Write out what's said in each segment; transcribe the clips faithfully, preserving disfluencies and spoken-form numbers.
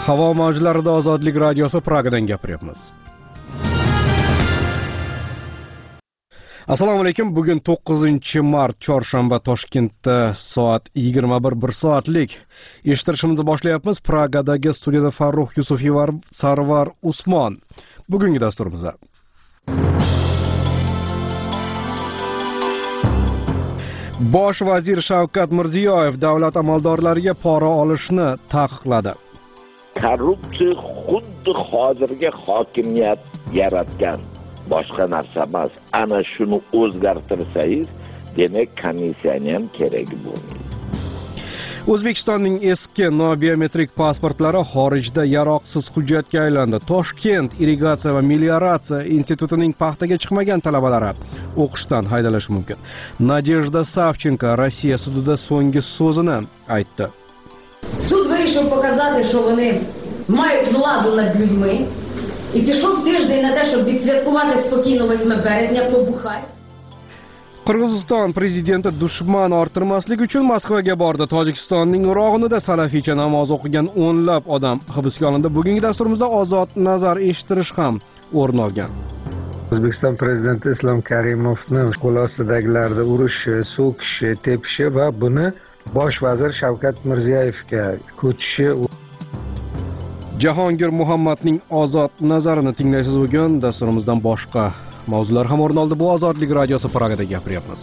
Havo mavjlarida Ozodlik radiosi Pragadan gapiryapmiz. Assalomu alaykum. Bugun to'qqizinchi mart chorshanba, Toshkentda soat yigirma bir bir soatlik eshittirishimizni boshlayapmiz. Pragadagi studiyada Farruh Yusufiy va Sarvar Usmon. Bugungi dasturimizda Bosh vazir Shavkat Mirziyoyev davlat amaldorlariga pora olishni taqiqladi. Korrupsiya xuddi hozirgi hokimiyat yaratgan, boshqa narsa emas. Ana shuni o'zgartirsangiz, demak komissiyani ham kerak bo'lmaydi. O'zbekistonning eski nobiometrik pasportlari xorijda yaroqsiz hujjatga aylandi. Toshkent irrigatsiya va melioratsiya institutining paxtaga chiqmagan talabalari o'qishdan haydalishi mumkin. Nadejda Savchenko Rossiya sudida so'nggi so'zini aytdi. Суд вирішив показати, що вони мають владу над людьми, і пішов тиждень на те, щоб відсвяткувати спокійно восьме березня, побухати. Qirg'iziston prezidenti dushman orttirmaslik uchun Moskvaga bordi. Tojikistonning Urog'inida salafiycha namoz o'qigan o'nlab odam hibsga olindi. Bugungi dasturimizda ozod nazar eshittirish ham o'rin olgan. O'zbekiston prezidenti Islom Karimovni qo'l ostidagilarda urishi, so'kishi, tepishi va buni Bosh vazir Shavkat Mirziyoyevga ko'chishi. Jahongir Muhammadning ozod nazarini tinglaysiz. Bugun dasturimizdan boshqa mavzular ham o'rin oldi. Bu Ozodlik radiosi Pragada gapiryapmiz.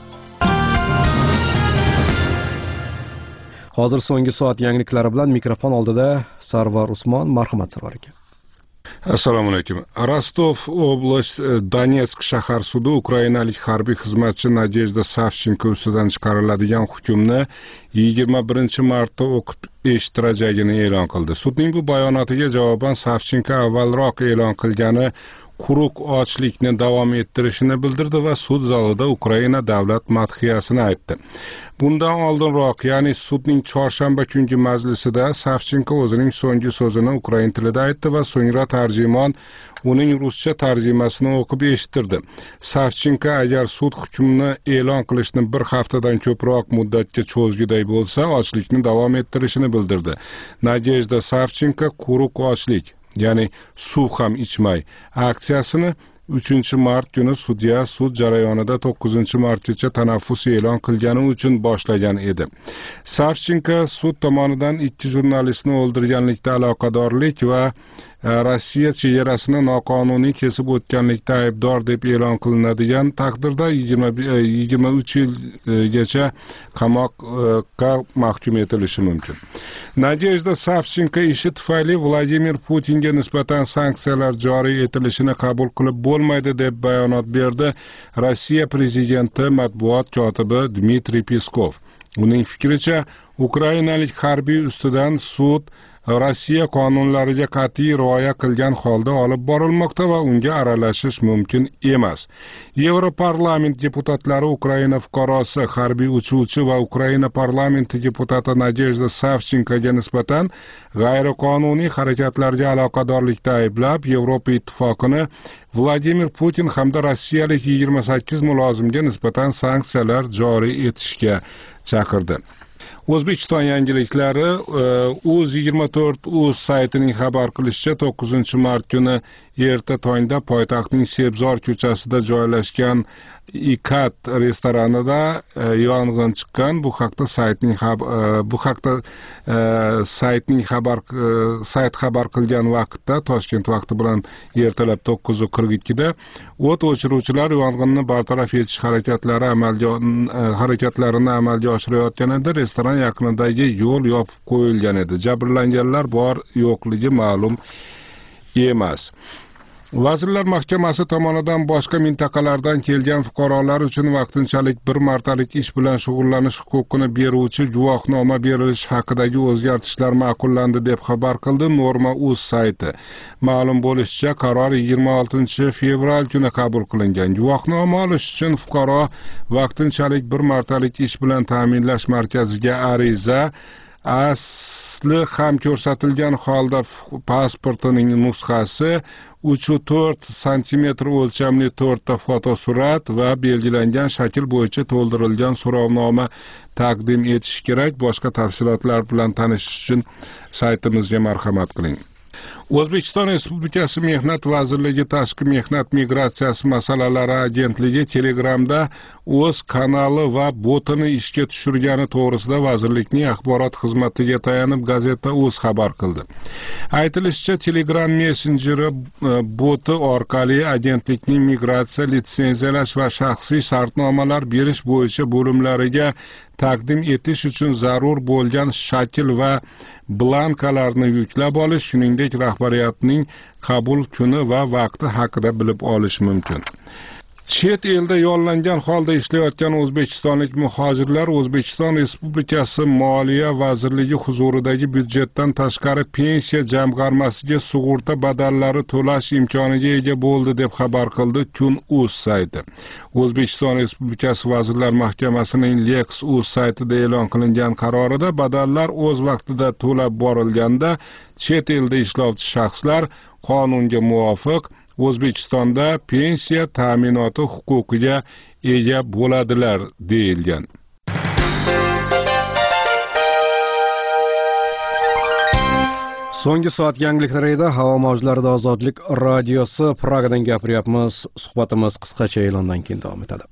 Hozir so'nggi soat yangiliklari bilan mikrofon oldida Sarvar Usmon. Marhamat Sarvar aka. Assalomu alaykum. Rostov oblast Donetsk shahar sudi ukrainalik harbiy xizmatchi Nadejda Savchenko ustidan chiqariladigan hukmni yigirma birinchi martda o'qib eshittirajagini e'lon qildi. Sudning bu bayonotiga javoban Savchenko avvalroq e'lon qilgani quruq ochlikni davom ettirishini bildirdi va sud zalida Ukraina davlat madhiyasini aytdi. Bundan oldinroq, ya'ni sudning chorshanba kungi majlisida Savchenko o'zining so'nggi so'zini ukrain tilida aytdi va so'ngra tarjimon uning ruscha tarjimasini o'qib eshittirdi. Savchenko agar sud hukmini e'lon qilishni bir haftadan ko'proq muddatga cho'zgiday bo'lsa, ochlikni davom ettirishini bildirdi. Nadejda Savchenko quruq ochlik, ya'ni suv ham ichmay aksiyasini uchinchi mart kuni sudya sud jarayonida to'qqizinchi martgacha tanaffus e'lon qilgani uchun boshlagan edi. Savchenko sud tomonidan ikki jurnalistni o'ldirganlikda aloqadorlik va Rossiya chegarasini noqonuniy kesib o'tganlikda aybdor deb e'lon qilinadigan taqdirda yigirma uch yilgacha qamoqqa mahkum etilishi mumkin. Nadejda Savchenko ishi tufayli Vladimir Putinga nisbatan sanksiyalar joriy etilishini qabul qilib bo'lmaydi deb bayonot berdi Rossiya prezidenti matbuot kotibi Dmitriy Peskov. Uning fikricha, ukrainalik harbiy ustidan sud Rossiya qonunlariga qat'iy rioya qilgan holda olib borilmoqda va unga aralashish mumkin emas. Yevroparlament deputatlari Ukraina fuqarosi, harbiy uchuvchi va Ukraina parlamenti deputati Nadejda Savchenkoga nisbatan g'ayriqonuniy harakatlarga aloqadorlikda ayblab, Yevropa ittifoqini Vladimir Putin hamda rossiyalik yigirma sakkiz mulozimga nisbatan sanksiyalar joriy etishga chaqirdi. O'zbekiston yangiliklari o'z yigirma to'rt o'z saytining xabar qilishicha, to'qqizinchi mart kuni erta tongda poytaxtning Sebzor ko'chasida joylashgan Ikat restoranida yong'in chiqqan. Bu haqda saytning bu haqda saytning xabar sayt xabar qilgan vaqtda Toshkent vaqti bilan ertalab to'qqiz qirq ikkida o't o'chiruvchilar yong'inni bartaraf etish harakatlari amalga harakatlarini amalga oshirayotganida restoran yaqinidagi yo'l yopib qo'yilgan edi. Jabrlanganlar bor yo'qligi ma'lum emas. Vazirlar Mahkamasi tomonidan boshqa mintaqalardan kelgan fuqarolar uchun vaqtinchalik bir martalik ish bilan shug'ullanish huquqini beruvchi guvohnoma berilishi haqidagi o'zgartishlar ma'qullandi deb xabar qildi Norma.uz sayti. Ma'lum bo'lishicha, qaror yigirma oltinchi fevral kuni qabul qilingan. Guvohnoma olish uchun fuqaro vaqtinchalik bir martalik ish bilan ta'minlash markaziga ariza A S asli ham ko'rsatilgan holda pasportining nusxasi, uch to'rt santimetr o'lchamli to'rtta fotosurat va belgilangan shakl bo'yicha to'ldirilgan so'rovnoma taqdim etish kerak. Boshqa tafsilotlar bilan tanishish uchun saytimizga marhamat qiling. O'zbekiston Respublikasi Mehnat vazirligi Tashqi mehnat migratsiyasi masalalari agentligi Telegramda o'z kanali va botini ishga tushirgani to'g'risida vazirlikning axborot xizmatiga tayanib gazeta o'z xabar qildi. Aytilishicha, Telegram messenjeri boti orqali agentlikning migratsiya, litsenziyalash va shaxsiy shartnomalar berish bo'yicha bo'limlariga taqdim etish uchun zarur bo'lgan shakl va blankalarni yuklab olish, shuningdek rahbariyatning qabul kuni va vaqti haqida bilib olish mumkin. Chet elda yollangan holda ishlayotgan o'zbekistonlik muhojirlar O'zbekiston Respublikasi Moliya vazirligi huzuridagi byudjetdan tashqari pensiya jamg'armasiga sug'urta badallari to'lash imkoniga ega bo'ldi deb xabar qildi Kun.uz sayti. O'zbekiston Respublikasi Vazirlar Mahkamasining Lex.uz saytida e'lon qilingan qarorida badallar o'z vaqtida to'lab borilganda chet elda ishlovchi shaxslar qonunga muvofiq O'zbekistonda pensiya ta'minoti huquqiga ega bo'ladilar deyilgan. So'nggi soat yangiliklarida havo mavjlarida ozodlik radiosi Pragadan gapiryapmiz. Suhbatimiz qisqacha e'londan keyin davom etadi.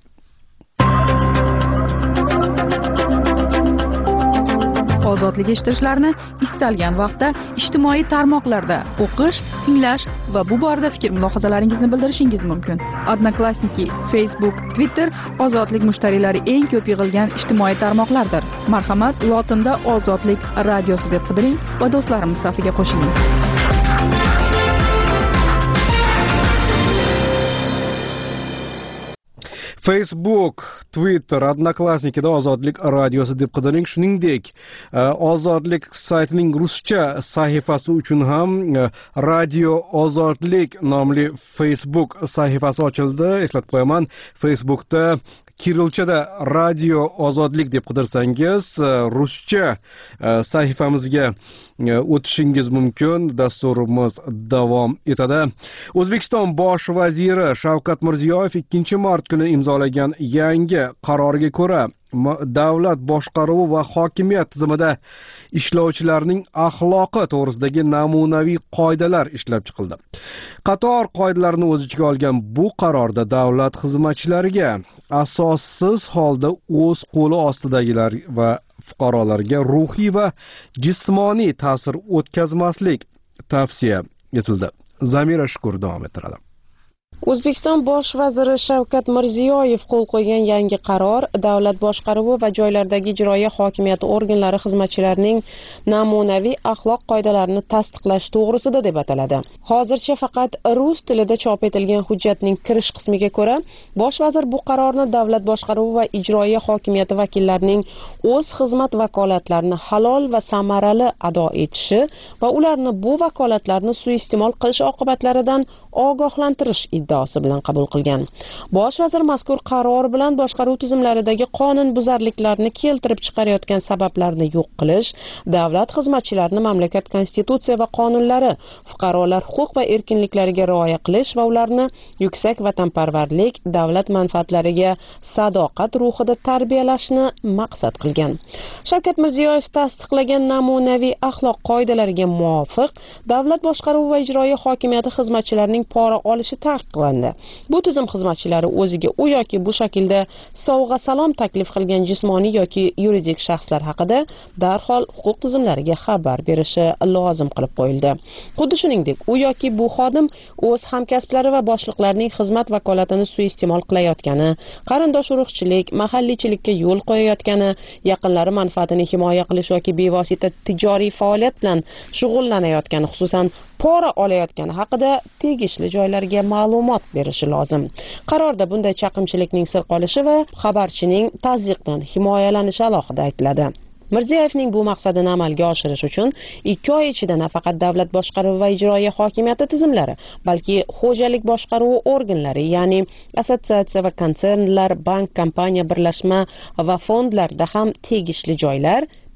Ozodlik eshittirishlarini istalgan vaqtda ijtimoiy tarmoqlarda o'qish, tinglash va bu borada fikr mulohazalaringizni bildirishingiz mumkin. Odnoklassniki, Facebook, Twitter ozodlik mushtariylari eng ko'p yig'ilgan ijtimoiy tarmoqlardir. Marhamat, lotinda ozodlik radiosi deb qidiring va do'stlarimiz safiga qo'shiling. Facebook, Twitter, Odnoklassnikida ozodlik radiosi deb qidiring. Shuningdek, ozodlik saytining ruscha sahifasi uchun ham Radio Ozodlik nomli Facebook sahifasi ochildi. Eslatib qo'yaman, Facebookda kirilchada Radio Ozodlik deb qidirsangiz, ruscha sahifamizga o'tishingiz mumkin. Dasturimiz davom etadi. O'zbekiston bosh vaziri Shavkat Mirziyoyev ikkinchi mart kuni imzolagan yangi qaroriga ko'ra davlat boshqaruvi va hokimiyat tizimida ishlovchilarning axloqi to'g'risidagi namunaviy qoidalar ishlab chiqildi. Qator qoidalarni o'z ichiga olgan bu qarorda davlat xizmatchilariga asossiz holda o'z qo'li ostidagilar va fuqarolarga ruhiy va jismoniy ta'sir o'tkazmaslik tavsiya etildi. Zamira Shukur davom ettiradi. O'zbekiston bosh vaziri Shavkat Mirziyoyev qo'l qo'ygan yangi qaror davlat boshqaruvi va joylardagi ijroiya hokimiyati organlari xizmatchilarining namunaviy axloq qoidalarini tasdiqlash to'g'risida deb ataladi. Hozircha faqat rus tilida chop etilgan hujjatning kirish qismiga ko'ra, bosh vazir bu qarorni davlat boshqaruvi va ijroiya hokimiyati vakillarining o'z xizmat vakolatlarini halol va samarali ado etishi va ularni bu vakolatlarni suiiste'mol qilish oqibatlaridan ogohlantirish iddaosi bilan qabul qilgan. Bosh vazir mazkur qaror bilan boshqaruv tizimlaridagi qonunbuzarliklarni keltirib chiqarayotgan sabablarni yo'q qilish, davlat xizmatchilarini mamlakat konstitutsiya va qonunlari, fuqarolar huquq va erkinliklariga rioya qilish va ularni yuksak vatanparvarlik, davlat manfaatlariga sadoqat ruhida tarbiyalashni maqsad qilgan. Shavkat Mirziyoyev tasdiqlagan namunaviy axloq qoidalariga muvofiq davlat boshqaruvi va ijroiya hokimiyati xizmatchilarining pora olishi taqiqlandi. Bu tizim xizmatchilari o'ziga u yoki bu shaklda sovg'a salom taklif qilgan jismoniy yoki yuridik shaxslar haqida darhol huquq tizimlariga xabar berishi lozim qilib qo'yildi. Xuddi shuningdek, u yoki bu xodim o'z hamkasblari va boshliqlarining xizmat vakolatini suiiste'mol qilayotgani, qarindosh urug'chilik, mahalliychilikka yo'l qo'yayotgani, yaqinlari manfaatini himoya qilish yoki bevosita tijoriy faoliyat bilan shug'ullanayotgani, xususan pora olayotgani haqida tegishli joylarga ma'lumot berishi lozim. Qarorda bunday chaqimchilikning sir qolishi va xabarchining tazyiqdan himoyalanishi alohida aytiladi. Mirziyoyevning bu maqsadini amalga oshirish uchun ikki oy ichida nafaqat davlat boshqaruvi va ijroiya hokimiyati tizimlari, balki xo'jalik boshqaruvi organlari, ya'ni assotsiatsiya va konsernlar, bank, kompaniya, birlashma va fondlarda ham tegishli joylar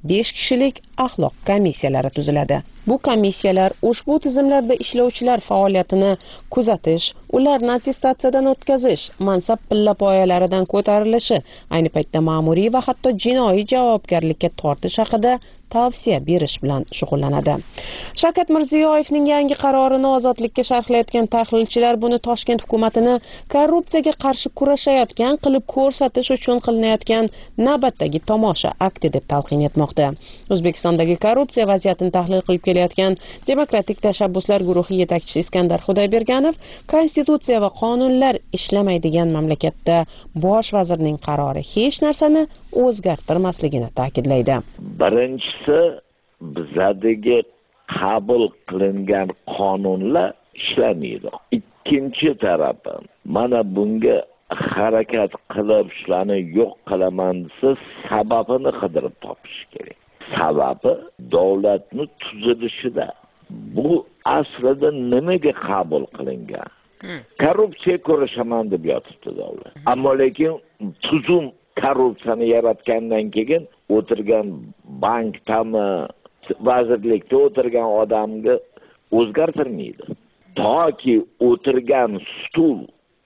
besh kishilik axloq komissiyalari tuziladi. Bu komissiyalar ushbu tizimlarda ishlovchilar faoliyatini kuzatish, ularni attestatsiyadan o'tkazish, mansab pillapoyalaridan ko'tarilishi, ayni paytda ma'muriy va hatto jinoiy javobgarlikka tortish haqida tavsiya berish bilan shug'ullanadi. Shavkat Mirziyoyevning yangi qarorini ozodlikka sharhlayotgan tahlilchilar buni Toshkent hukumatini korrupsiyaga qarshi kurashayotgan qilib ko'rsatish uchun qilinayotgan navbatdagi tomosha akti deb talqin etmoqda. O'zbekistondagi korrupsiya vaziyatini tahlil qilib kelayotgan Demokratik tashabbuslar guruhi yetakchisi Iskandar Xudoyberganov konstitutsiya va qonunlar ishlamaydigan mamlakatda bosh vazirning qarori hech narsani o'zgartirmasligini ta'kidlaydi. Birinchisi, bizadagi qabul qilingan qonunlar ishlamaydi. Ikkinchi tarafi, mana bunga harakat qilib shularni yo'q qilaman desa, sababini qidirib topish kerak. Sababi davlatning tuzilishida. Bu aslida nimaga qabul qilingan? Korrupsiya ko'rishaman deb yotibdi davlat. Ammo lekin tuzum korrupsiyani yaratgandan keyin o'tirgan bankdami, vazirlikda o'tirgan odamga o'zgartirmaydi. Toki o'tirgan stul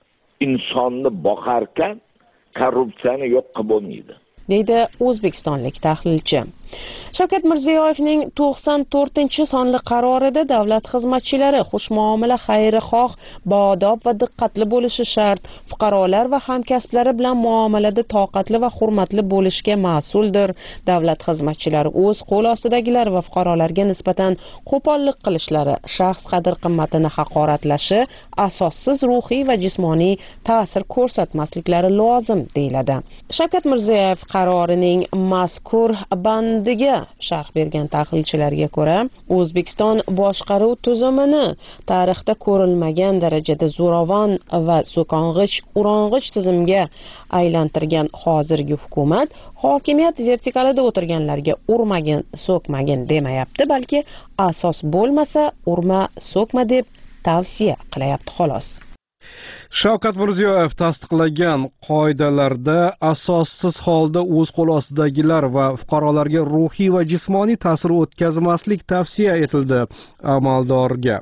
insonni boqarkan, korrupsiyani yo'q qilib bo'lmaydi, deydi o'zbekistonlik tahlilchi. Shavkat Mirziyoyevning to'qson to'rtinchi sonli qarorida davlat xizmatchilari xushmuomala, xayrixoh, baodob va diqqatli bo'lishi shart, fuqarolar va hamkasblari bilan muomalada toqatli va hurmatli bo'lishga mas'uldir. Davlat xizmatchilari o'z qo'l ostidagilar va fuqarolarga nisbatan qo'pollik qilishlari, shaxs qadr-qimmatini haqoratlashi, asossiz ruhiy va jismoniy ta'sir ko'rsatmasliklari lozim deyiladi. Shavkat Mirziyoyev qarorining mazkur bandiga sharh bergan tahlilchilarga ko'ra, O'zbekiston boshqaruv tuzumini tarixda ko'rilmagan darajada zo'ravon va so'kong'ich, urong'ich tizimga aylantirgan hozirgi hukumat hokimiyat vertikalida o'tirganlarga urmagin, so'kmagin demayapti, balki asos bo'lmasa urma, so'kma deb tavsiya qilyapti xolos. Shavkat Mirziyoyev tasdiqlagan qoidalarda asossiz holda o'z qo'l ostidagilar va fuqarolarga ruhiy va jismoniy ta'sir o'tkazmaslik tavsiya etildi amaldorga.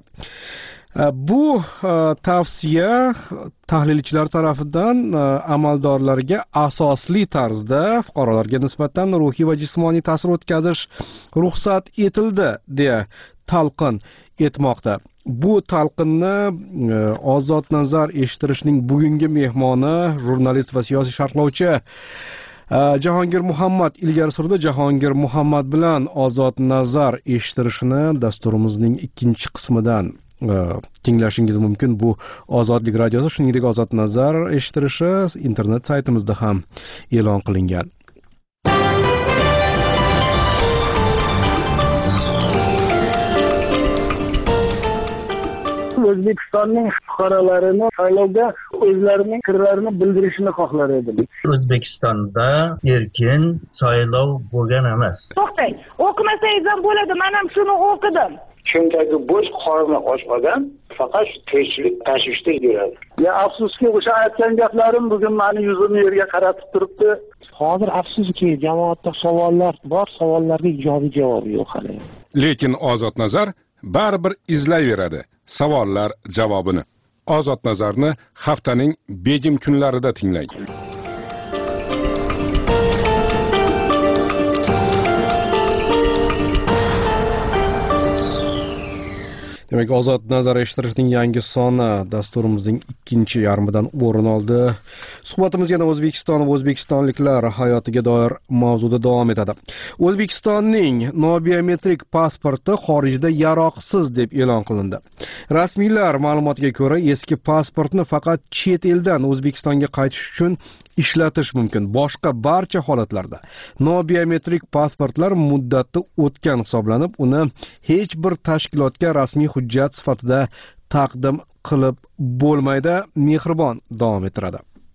Bu tavsiya tahlilchilar tomonidan amaldorlarga asosli tarzda fuqarolarga nisbatan ruhiy va jismoniy ta'sir o'tkazish ruxsat etildi deya talqin etmoqda. Bu talqinni Ozod nazar eshittirishning bugungi mehmoni jurnalist va siyosiy sharhlovchi Jahongir Muhammad ilgari surdi. Jahongir Muhammad bilan Ozod nazar eshittirishini dasturimizning ikkinchi qismidan tinglashingiz mumkin. Bu Ozodlik radiosi, shuningdek Ozod nazar eshittirishi internet saytimizda ham e'lon qilingan. O'zbekistonning fuqarolarini saylovda o'zlarining fikrlarini bildirishini xohlar edim. O'zbekistonda erkin saylov bo'lgan emas. To'xtang, o'qimasangiz ham bo'ladi. Men ham shuni o'qidim. Cho'ntagi bo'sh, qorni och odam faqat tirikchilik tashvishda yuradi. Ya afsuski, o'sha aytgan gaplarim bugun meni yuzimni yerga qaratib turibdi. Hozir afsuski, jamoatda savollar bor, savollarga ijobiy javob yo'q hali. Lekin Ozod nazar baribir izlayveradi savollar javobini. Ozod nazarni haftaning begim kunlarida tinglang. Demak, Ozod nazar eshittirishning yangi soni dasturimizning ikkinchi yarmidan o'rin oldi. Suhbatimiz yana O'zbekiston va o'zbekistonliklar hayotiga doir mavzuda davom etadi. O'zbekistonning nobiometrik pasporti xorijda yaroqsiz deb e'lon qilindi. Rasmiylar ma'lumotiga ko'ra, eski pasportni faqat chet eldan O'zbekistonga qaytish uchun ishlatish mumkin. Boshqa barcha holatlarda nobiometrik pasportlar muddati o'tgan hisoblanib, uni hech bir tashkilotga rasmiy hujjat sifatida taqdim qilib bo'lmaydi. Mehribon davom ettiradi.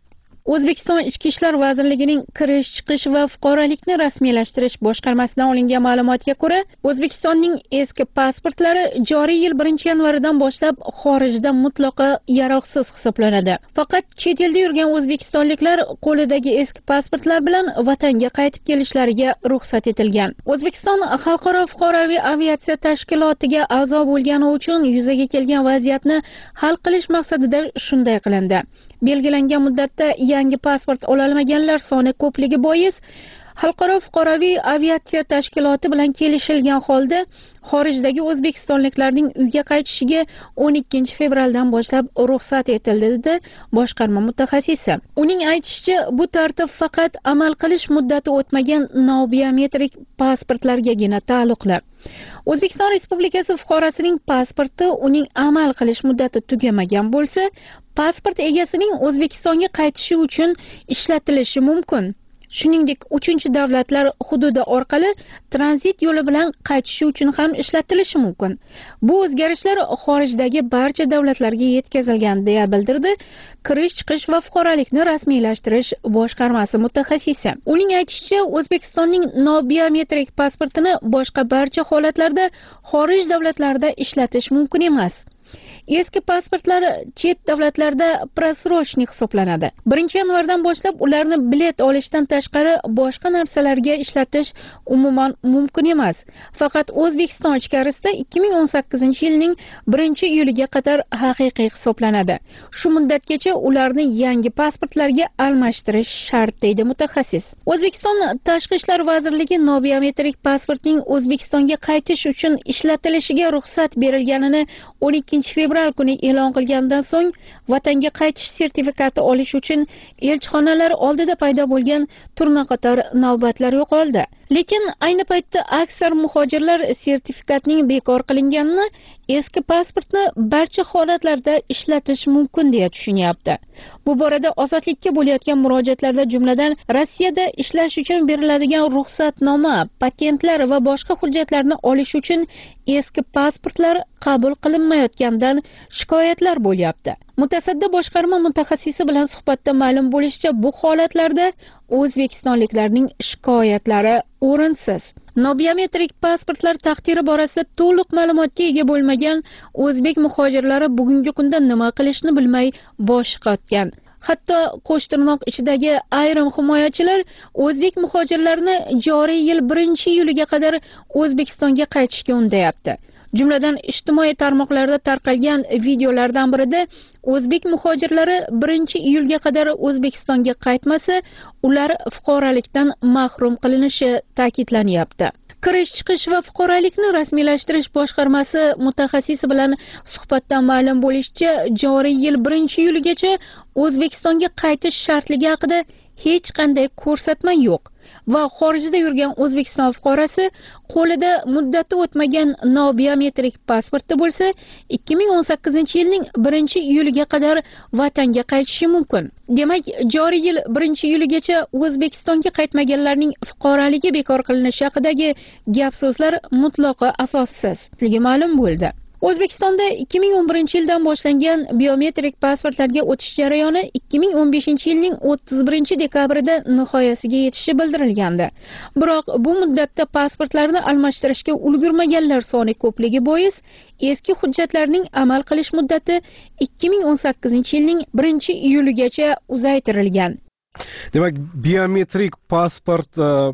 O'zbekiston Ichki ishlar vazirligining kirish, chiqish va fuqarolikni rasmiylashtirish boshqarmasidan olingan ma'lumotga ko'ra, O'zbekistonning eski pasportlari joriy yil birinchi yanvaridan boshlab xorijda mutlaqo yaroqsiz hisoblanadi. Faqat chet elda yurgan o'zbekistonliklar qo'lidagi eski pasportlar bilan vatanga qaytib kelishlariga ruxsat etilgan. O'zbekiston xalqaro fuqaroviy aviatsiya tashkilotiga a'zo bo'lgani uchun yuzaga kelgan vaziyatni hal qilish maqsadida shunday qilindi. Belgilangan muddatda yangi pasport ololmaganlar soni ko'pligi bois Xalqaro fuqaroviy aviatsiya tashkiloti bilan kelishilgan holda xorijdagi o'zbekistonliklarning uyga qaytishiga o'n ikkinchi fevraldan boshlab ruxsat etildi dedi boshqarma mutaxassisi. Uning aytishicha, bu tartib faqat amal qilish muddati o'tmagan nobiometrik pasportlargagina taalluqli. O'zbekiston Respublikasi fuqarosining pasporti uning amal qilish muddati tugamagan bo'lsa, pasport egasining O'zbekistonga qaytishi uchun ishlatilishi mumkin. Shuningdek, uchinchi davlatlar hududi orqali tranzit yo'li bilan qaytishi uchun ham ishlatilishi mumkin. Bu o'zgarishlar xorijdagi barcha davlatlarga yetkazilgan, deya bildirdi Kirish, chiqish va fuqarolikni rasmiylashtirish boshqarmasi mutaxassisi. Uning aytishicha, O'zbekistonning nobiometrik pasportini boshqa barcha holatlarda xorij davlatlarida ishlatish mumkin emas. Eski pasportlar chet davlatlarda prasrochnik hisoblanadi. birinchi yanvardan boshlab ularni bilet olishdan tashqari boshqa narsalarga ishlatish umuman mumkin emas. Faqat O'zbekiston ichkarisida ikki ming o'n sakkizinchi yilning birinchi iyuliga qadar haqiqiy hisoblanadi. Shu muddatgacha ularni yangi pasportlarga almashtirish shart, deydi mutaxassis. O'zbekiston Tashqi ishlar vazirligi nobiometrik pasportning O'zbekistonga qaytish uchun ishlatilishiga ruxsat berilganini o'n ikkinchi fevral kuni e'lon qilgandan so'ng vatanga qaytish sertifikati olish uchun elchixonalar oldida paydo bo'lgan turna-qator navbatlar yo'qoldi. Lekin ayni paytda aksar muhojirlar sertifikatning bekor qilinganini, eski pasportni barcha holatlarda ishlatish mumkin deya tushunyapti. Bu borada ozodlikka bo'layotgan murojaatlarda jumladan Rossiyada ishlash uchun beriladigan ruxsatnoma, patentlar va boshqa hujjatlarni olish uchun eski pasportlar qabul qilinmayotganidan shikoyatlar bo'lyapti. Mutasaddi boshqarma mutaxassisi bilan suhbatda ma'lum bo'lishicha, bu holatlarda o'zbekistonliklarning shikoyatlari o'rinsiz. Nobiometrik pasportlar taqdiri borasida to'liq ma'lumotga ega bo'lmagan o'zbek muhojirlari bugungi kunda nima qilishni bilmay boshi qotgan. Hatto qo'shtirnoq ichidagi ayrim himoyachilar o'zbek muhojirlarini joriy yil birinchi iyuliga qadar O'zbekistonga qaytishga undayapti. Jumladan ijtimoiy tarmoqlarda tarqalgan videolardan birida o'zbek muhojirlari birinchi iyulga qadar O'zbekistonga qaytmasa, ular fuqarolikdan mahrum qilinishi ta'kidlanyapti. Kirish, chiqish va fuqarolikni rasmiylashtirish boshqarmasi mutaxassisi bilan suhbatda ma'lum bo'lishicha, joriy yil birinchi iyuligacha O'zbekistonga qaytish shartligi haqida hech qanday ko'rsatma yo'q va xorijda yurgan O'zbekiston fuqarosi qo'lida muddati o'tmagan nobiometrik pasporti bo'lsa, ikki ming o'n sakkizinchi yilning birinchi iyuliga qadar vatanga qaytishi mumkin. Demak, joriy yil birinchi iyuligacha O'zbekistonga qaytmaganlarning fuqaroligi bekor qilinishi haqidagi gap-so'zlar mutlaqo asossiz, ligi ma'lum bo'ldi. O'zbekistonda ikki ming o'n birinchi yildan boshlangan biometrik pasportlarga o'tish jarayoni ikki ming o'n beshinchi yilning o'ttiz birinchi dekabrida nihoyasiga yetishi bildirilgandi. Biroq bu muddatda pasportlarni almashtirishga ulgurmaganlar soni ko'pligi bois eski hujjatlarning amal qilish muddati ikki ming o'n sakkizinchi yilning birinchi iyuligacha uzaytirilgan. Demak, biometrik pasport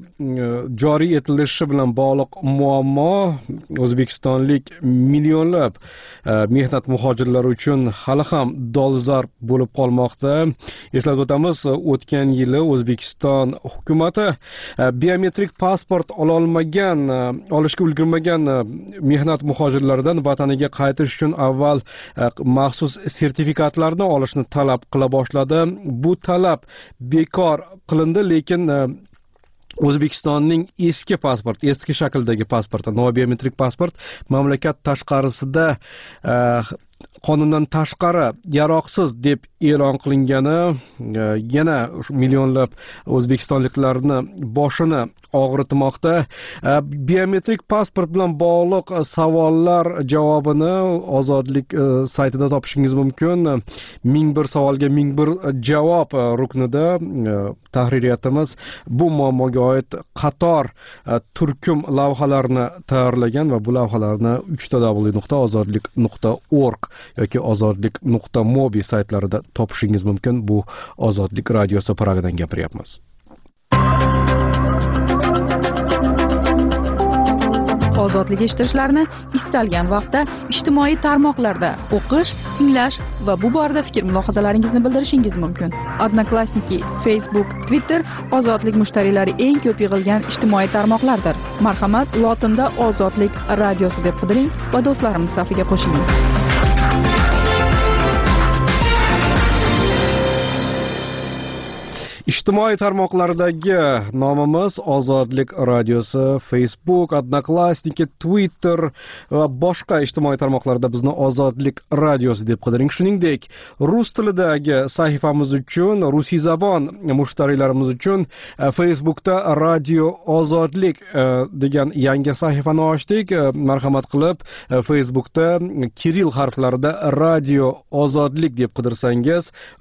joriy etilishi bilan bog'liq muammo o'zbekistonlik millionlab mehnat muhojirlari uchun hali ham dolzarb bo'lib qolmoqda. Eslatib o'tamiz, o'tgan yili O'zbekiston hukumati biometrik pasport ololmagan, olishga ulgurmagan mehnat muhojirlaridan vataniga qaytish uchun avval maxsus sertifikatlarni olishni talab qila boshladi. Bu talab bekor qilindi, lekin O'zbekistonning eski pasport, eski shakldagi pasporti, nobiometrik pasport mamlakat tashqarisida qonundan tashqari yaroqsiz deb e'lon qilingani yana millionlab o'zbekistonliklarni boshini og'ritmoqda. Biometrik pasport bilan bog'liq savollar javobini Ozodlik saytida topishingiz mumkin. ming bir savolga ming bir javob ruknida tahririyatimiz bu muammoga oid qator turkum lavhalarni tayyorlagan va bu lavhalarni w w w nuqta ozodlik nuqta org yoki ozodlik nuqta mobi saytlarida topishingiz mumkin. Bu Ozodlik radiosi Pragadan gapiryapmiz. Ozodlik eshitishlarini istalgan vaqtda ijtimoiy tarmoqlarda o'qish, tinglash va bu borada fikr mulohazalaringizni bildirishingiz mumkin. Odnoklassniki, Facebook, Twitter Ozodlik mushtariylari eng ko'p yig'ilgan ijtimoiy tarmoqlardir. Marhamat, lotinda Ozodlik radiosi deb qidiring va do'stlarimiz safiga qo'shiling. Ijtimoiy tarmoqlardagi nomimiz Ozodlik radiosi, Facebook, Odnoklassniki, Twitter va boshqa ijtimoiy tarmoqlarda bizni Ozodlik radiosi deb qidiring. Shuningdek, rus tilidagi sahifamiz uchun, rusiyzabon mushtariylarimiz uchun Facebookda Radio Ozodlik degan yangi sahifani ochdik. Marhamat qilib Facebookda kiril harflarida Radio Ozodlik deb qidirsangiz,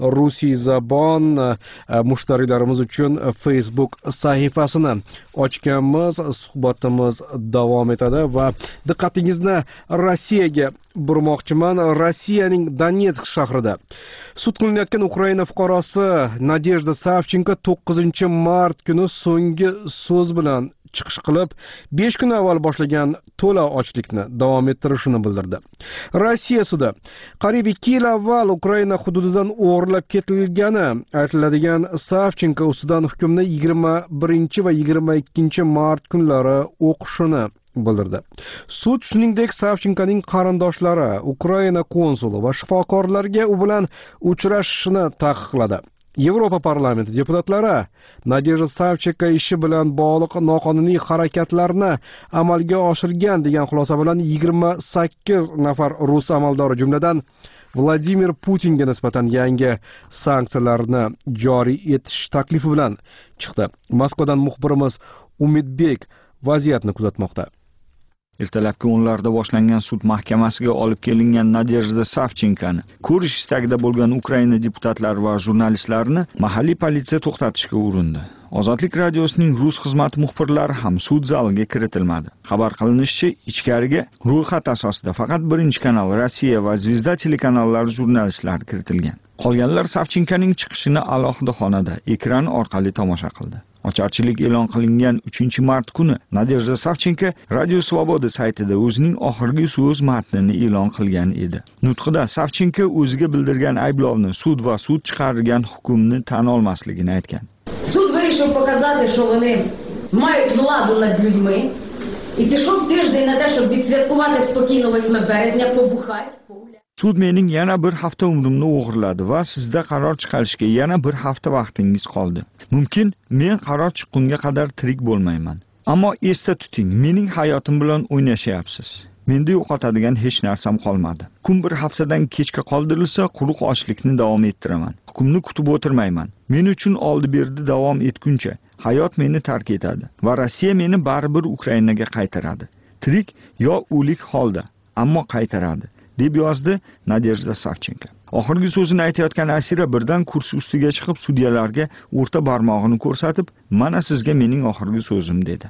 rusiyzabon mushtariylar mushtariylarimiz uchun Facebook sahifasini ochganmiz. Suhbatimiz davom etadi va diqqatingizni Rossiyaga burmoqchiman. Rossiyaning Donetsk shahrida sud qilinayotgan Ukraina fuqarosi Nadejda Savchenko to'qqizinchi mart kuni so'nggi so'z bilan chiqish qilib, besh kun avval boshlagan to'la ochlikni davom ettirishini bildirdi. Rossiya sudi qariyb ikki yil avval Ukraina hududidan o'g'irlab ketilgani aytiladigan Savchenko ustidan hukmni yigirma birinchi va yigirma ikkinchi mart kunlari o'qishini bildirdi. Sud shuningdek Savchenkoning qarindoshlari, Ukraina konsuli va shifokorlarga u bilan uchrashishini taqiqladi. Yevropa parlamenti deputatlari Nadejda Savchenko ishi bilan bog'liq noqonuniy harakatlarni amalga oshirgan degan xulosa bilan yigirma sakkiz nafar rus amaldori jumladan Vladimir Putinga nisbatan yangi sanksiyalarni joriy etish taklifi bilan chiqdi. Moskvadan muxbirimiz Umidbek vaziyatni kuzatmoqda. Ertalabki o'nlarda boshlangan sud mahkamasiga olib kelingan Nadejda Savchenkoni ko'rish istagida bo'lgan Ukraina deputatlari va jurnalistlarni mahalliy politsiya to'xtatishga urindi. Ozodlik radiosining rus xizmati muxbirlari ham sud zaliga kiritilmadi. Xabar qilinishicha, ichkariga ro'yxat asosida faqat birinchi kanal Rossiya va Zvezda telekanallari jurnalistlari kiritilgan. Qolganlar Savchenkoning chiqishini alohida xonada ekran orqali tomosha qildi. Ocharchilik e'lon qilingan uchinchi mart kuni Nadejda Savchenko Radio Svoboda saytida o'zining oxirgi so'z matnini e'lon qilgan edi. Nutqida Savchenko o'ziga bildirgan ayblovni sud va sud chiqargan hukmni tan olmasligini aytgan. Суд вирішив показати, що вони мають владу над людьми і пішов тиждень на те, щоб відсвяткувати спокійно восьме березня, побухати. Sud mening yana bir hafta umrimni o'g'irladi va sizda qaror chiqarishga yana bir hafta vaqtingiz qoldi. Mumkin men qaror chiqqunga qadar tirik bo'lmayman. Ammo esda tuting, mening hayotim bilan o'ynashyapsiz. Menda yo'qotadigan hech narsam qolmadi. Kun bir haftadan kechga qoldirilsa, quruq ochlikni davom ettiraman. Hukmni kutib o'tirmayman. Men uchun oldi-berdi davom etguncha hayot meni tark etadi va Rossiya meni baribir Ukrainaga qaytaradi. Tirik yo o'lik holda, ammo qaytaradi, deb yozdi Nadejda Savchenko. Oxirgi so'zini aytayotgan asira birdan kursi ustiga chiqib sudyalarga o'rta barmog'ini ko'rsatib, "Mana sizga mening oxirgi so'zim" dedi.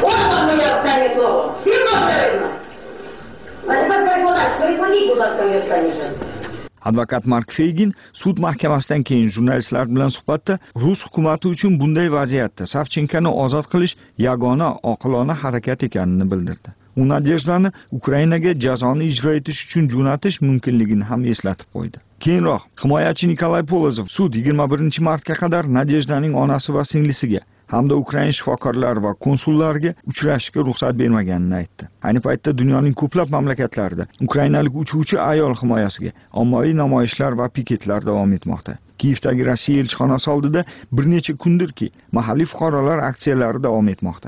Advokat Mark Feygin sud mahkamasidan keyin jurnalistlar bilan suhbatda Rus hukumati uchun bunday vaziyatda Savchenkoni ozod qilish yagona oqilona harakat ekanini bildirdi. U Nadejdani Ukrainaga jazoni ijro etish uchun jo'natish mumkinligini ham eslatib qo'ydi. Keyinroq himoyachi Nikolay Polozov sud yigirma birinchi martga qadar Nadejdaning onasi va singlisiga hamda Ukraina shifokorlar va konsullarga uchrashishga ruxsat bermaganini aytdi. Ayni paytda dunyoning ko'plab mamlakatlarida ukrainalik uchuvchi ayol himoyasiga ommaviy namoyishlar va piketlar davom etmoqda. Kiyevdagi Rossiya elchixonasi oldida bir necha kundirki mahalliy fuqarolar aksiyalari davom etmoqda.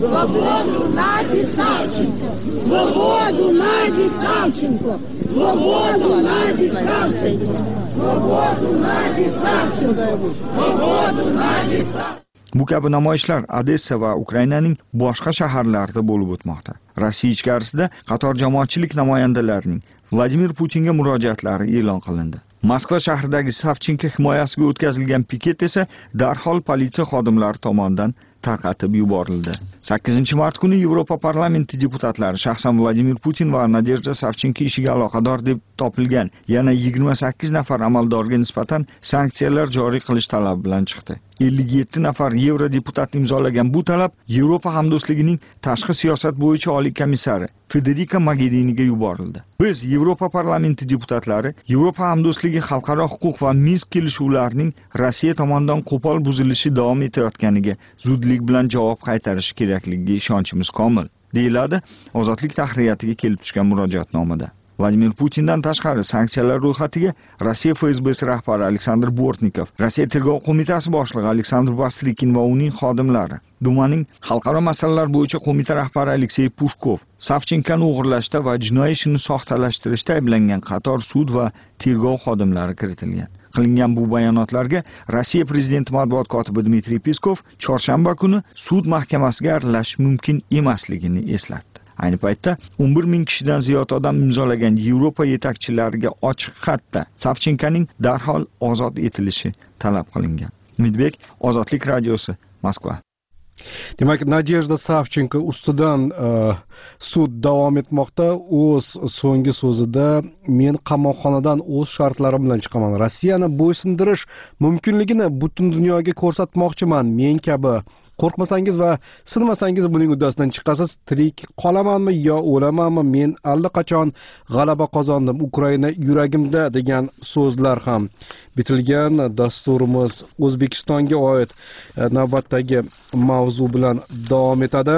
Bu kabi namoyishlar Odessa va Ukrainaning boshqa shaharlarida bo'lib o'tmoqda. Rossiya ichkarisida qator jamoatchilik namoyandalarining Vladimir Putinga murojaatlari e'lon qilindi. Moskva shahridagi Savchenko himoyasiga o'tkazilgan piket esa darhol politsiya xodimlari tomonidan tarqatib yuborildi. sakkizinchi mart kuni Yevropa parlamenti deputatlari shaxsan Vladimir Putin va Nadejda Savchenko ishiga aloqador deb topilgan yana yigirma sakkiz nafar amaldorga nisbatan sanksiyalar joriy qilish talabi bilan chiqdi. ellik yetti nafar yevro deputat imzolagan bu talab Yevropa hamdo'stligining tashqi siyosat bo'yicha oliy komissari Federica Mogheriniga yuborildi. Biz Yevropa parlamenti deputatlari Yevropa hamdo'stligi xalqaro huquq va Minsk kelishuvlarining Rossiya tomonidan qo'pol buzilishi davom etayotganiga zudlik bilan javob qaytarish kerakligiga ishonchimiz komil, deyiladi Ozodlik tahririyatiga kelib tushgan murojaatnomada. Vladimir Putindan tashqari sanksiyalar ro'yxatiga Rossiya F S B rahbari Aleksandr Bortnikov, Rossiya tergov qo'mitasi boshlig'i Aleksandr Bastrikin va uning xodimlari, Dumaning xalqaro masalalar bo'yicha qo'mita rahbari Aleksey Pushkov, Savchenkani o'g'irlashda va jinoiy ishni soxtalashtirishda ayblangan qator sud va tergov xodimlari kiritilgan. Qilingan bu bayonotlarga Rossiya prezidenti matbuot kotibi Dmitriy Peskov chorshanba kuni sud mahkamasiga aralashish mumkin emasligini eslatdi. Ayni paytda o'n bir ming kishidan ziyod odam imzolagan Yevropa yetakchilariga ochiq xatda Savchenkoning darhol ozod etilishi talab qilingan. Umidbek, Ozodlik radiosi, Moskva. Demak, Nadejda Savchenko ustidan uh, sud davom etmoqda. O'z so'nggi so'zida men qamoqxonadan o'z shartlarim bilan chiqaman. Rossiyani bo'ysundirish mumkinligini butun dunyoga ko'rsatmoqchiman. Men kabi qo'rqmasangiz va sinmasangiz buning uddasidan chiqasiz. Tirik qolamanmi yo o'lamanmi? Men allaqachon g'alaba qozondim. Ukraina yuragimda degan so'zlar ham bitilgan. Dasturimiz O'zbekistonga oid navbatdagi mavzu bilan davom etadi.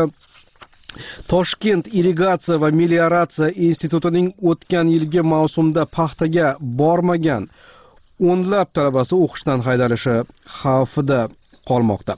Toshkent irrigatsiya va melioratsiya institutining o'tgan yilgi mavsumda paxtaga bormagan o'nlab talabasi o'qishdan haydalishi xavfida qolmoqda.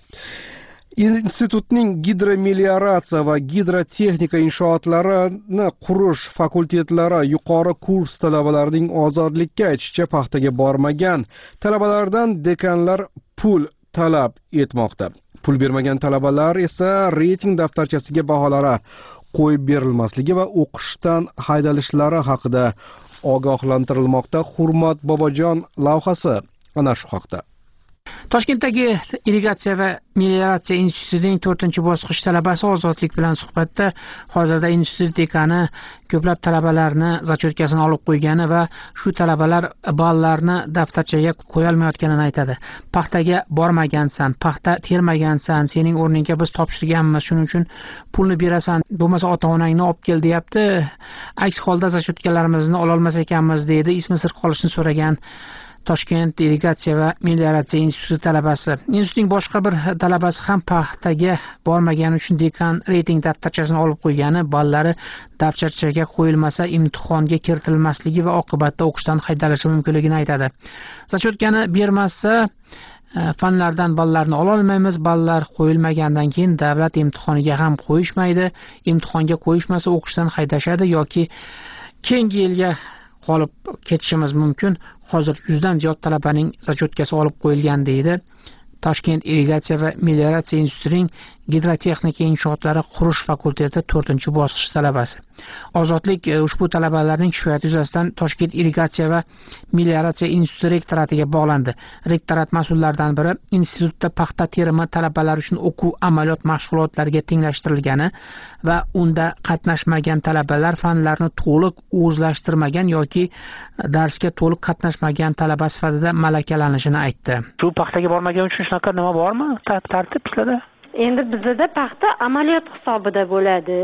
Institutning gidromelioratsiya va gidrotexnika inshootlarini qurish fakultetlari yuqori kurs talabalarining ozodlikka aytishicha paxtaga bormagan talabalardan dekanlar pul talab etmoqda. Pul bermagan talabalar esa reyting daftarchasiga baholari qo'yib berilmasligi va o'qishdan haydalishlari haqida ogohlantirilmoqda. Hurmat Bobojon lavhasi ana shu haqda. Toshkentdagi irrigatsiya va melioratsiya institutining to'rtinchi bosqich talabasi Ozodlik bilan suhbatda hozirda institut dekani ko'plab talabalarni zachotkasini olib qo'ygani va shu talabalar ballarni daftarchaga qo'ya olmayotganini aytadi. Paxtaga bormagansan, paxta termagansan, sening o'rningga biz topshirganmiz, shuning uchun pulni berasan, bo'lmasa ota-onangni olib kel deyapti. Aks holda zachotkalarimizni ola olmas ekanmiz deydi. Ismi sir qolishini so'ragan Toshkent irrigatsiya va melioratsiya instituti talabasi. Institutning boshqa bir talabasi ham paxtaga bormagani uchun dekan reyting daftarchasini olib qo'ygani, ballari daftarchaga qo'yilmasa imtihonga kiritilmasligi va oqibatda o'qishdan haydalishi mumkinligini aytadi. Zachotkani bermasa fanlardan ballarni ola olmaymiz. Ballar qo'yilmagandan keyin davlat imtihoniga ham qo'yishmaydi. Imtihonga qo'yishmasa o'qishdan haydashadi yoki keyingi yilga qolib ketishimiz mumkin. Hozir yuzdan ziyod talabaning zachotkasi olib qo'yilgan deydi Toshkent irrigatsiya va melioratsiya institutining gidrotexnika inshootlari qurish fakulteti to'rtinchi bosqich talabasi. Ozodlik ushbu talabalarning shikoyati yuzasidan Toshkent irrigatsiya va melioratsiya instituti rektoratiga bog'landi. Rektorat mas'ullaridan biri institutda paxta terimi talabalar uchun o'quv amaliyot mashg'ulotlariga tenglashtirilgani va unda qatnashmagan talabalar fanlarni to'liq o'zlashtirmagan yoki darsga to'liq qatnashmagan talaba sifatida malakalanishini aytdi. Shu paxtaga bormagan uchun shunaqa nima bormi? Tartib sizlarda? Endi bizda paxta amaliyot hisobida bo'ladi.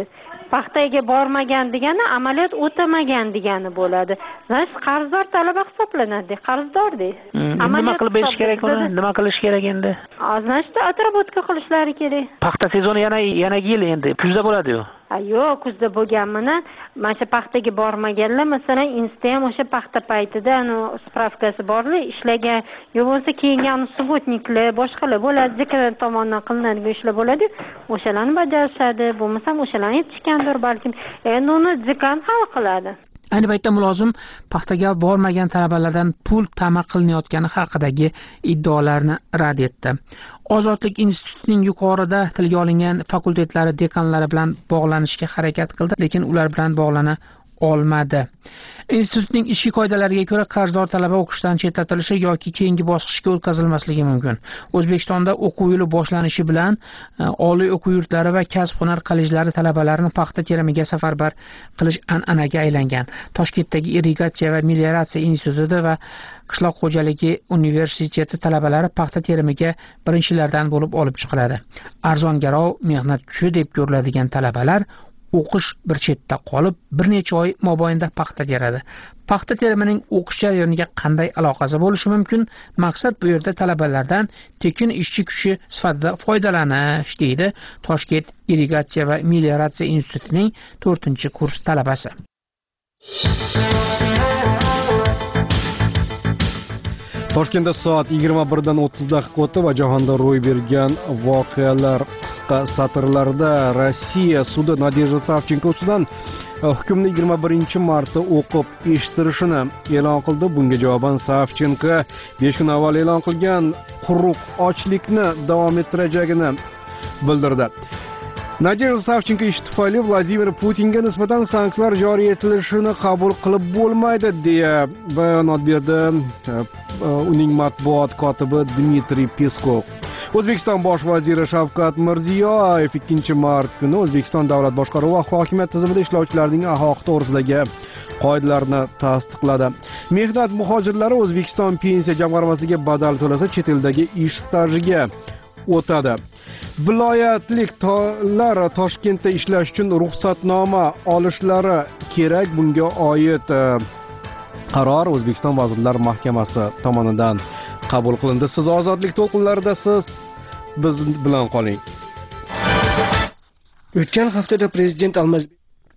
paxtaga bormagan degani amaliyot o'tamagan degani bo'ladi. Значит, qarzdor talaba hisoblanadi, qarzdorda. Nima qilib berish kerak uni? Nima qilish kerak endi? Значит, atrobotga qilishlari kerak. Paxta sezoni yana yana yil endi, kuzda bo'ladi-yu. Yo'q, kuzda bo'lganmini, mana shu paxtaga bormaganlar, masalan, insta ham o'sha paxta paytida ana spravkasi borlar, ishlagan, yo bo'lsa keyingi anu subotniklar, boshqalar bo'ladi, dekan tomonidan qilinadigan ishlar bo'ladi, o'shalarni bajarishadi, bo'lmasa o'shalarni yetishgandir balkim. Endi uni dekan hal qiladi. Ayni paytda mulozim paxtaga bormagan talabalardan pul ta'ma qilinayotgani haqidagi iddaolarni rad etdi. Ozodlik institutining yuqorida tilga olingan fakultetlari dekanlari bilan bog'lanishga harakat qildi, lekin ular bilan bog'lana olmadi. Institutning ishki qoidalariga ko'ra qarzdor talaba o'qishdan chetlatilishi yoki keyingi bosqichga o'tkazilmasligi mumkin. O'zbekistonda o'quv yili boshlanishi bilan oliy o'quv yurtlari va kasb-hunar kollejlari talabalarini paxta terimiga safarbar qilish an'anaga aylangan. Toshkentdagi irrigatsiya va melioratsiya instituti va qishloq xo'jaligi universiteti talabalari paxta terimiga birinchilardan bo'lib olib chiqiladi. Arzongarov mehnat kuchi deb ko'riladigan talabalar o'qish bir chetda qolib, bir necha oy mobaynida paxta teradi. Paxta terimining o'qish jarayoniga qanday aloqasi bo'lishi mumkin? Maqsad bu yerda talabalardan tekin ishchi kuchi sifatida foydalanish, deydi Toshkent irrigatsiya va melioratsiya institutining to'rtinchi kurs talabasi. Toshkentda soat yigirma birdan o'ttiz daqiqa o'tdi va jahonda ro'y bergan voqealar qisqa satrlarda. Rossiya sudi Nadejda Savchenko ustidan hukmni yigirma birinchi marta o'qib eshittirishini e'lon qildi. Bunga javoban Savchenko besh kun avval e'lon qilgan quruq ochlikni davom ettirajagini bildirdi. Nadejda Savchenko ish tufayli Vladimir Putinga nisbatan sanksiyalar joriy etilishini qabul qilib bo'lmaydi deya bayonot berdi uning matbuot kotibi Dmitriy Peskov. O'zbekiston bosh vaziri Shavkat Mirziyoyev ikkinchi mart kuni O'zbekiston davlat boshqaruvi va hokimiyat tizimida ishlovchilarning ahvoli to'g'risidagi qoidalarni tasdiqladi. Mehnat muhojirlari O'zbekiston pensiya jamg'armasiga badal to'lasa, chet eldagi ish stajiga o'tadi. Viloyatliklar Toshkentda ishlash uchun ruxsatnoma olishlari kerak. Bunga oid qaror O'zbekiston Vazirlar Mahkamasi tomonidan qabul qilindi. Siz ozodlik to'lqinlaridasiz, biz bilan qoling. O'tgan haftada prezident Almazbek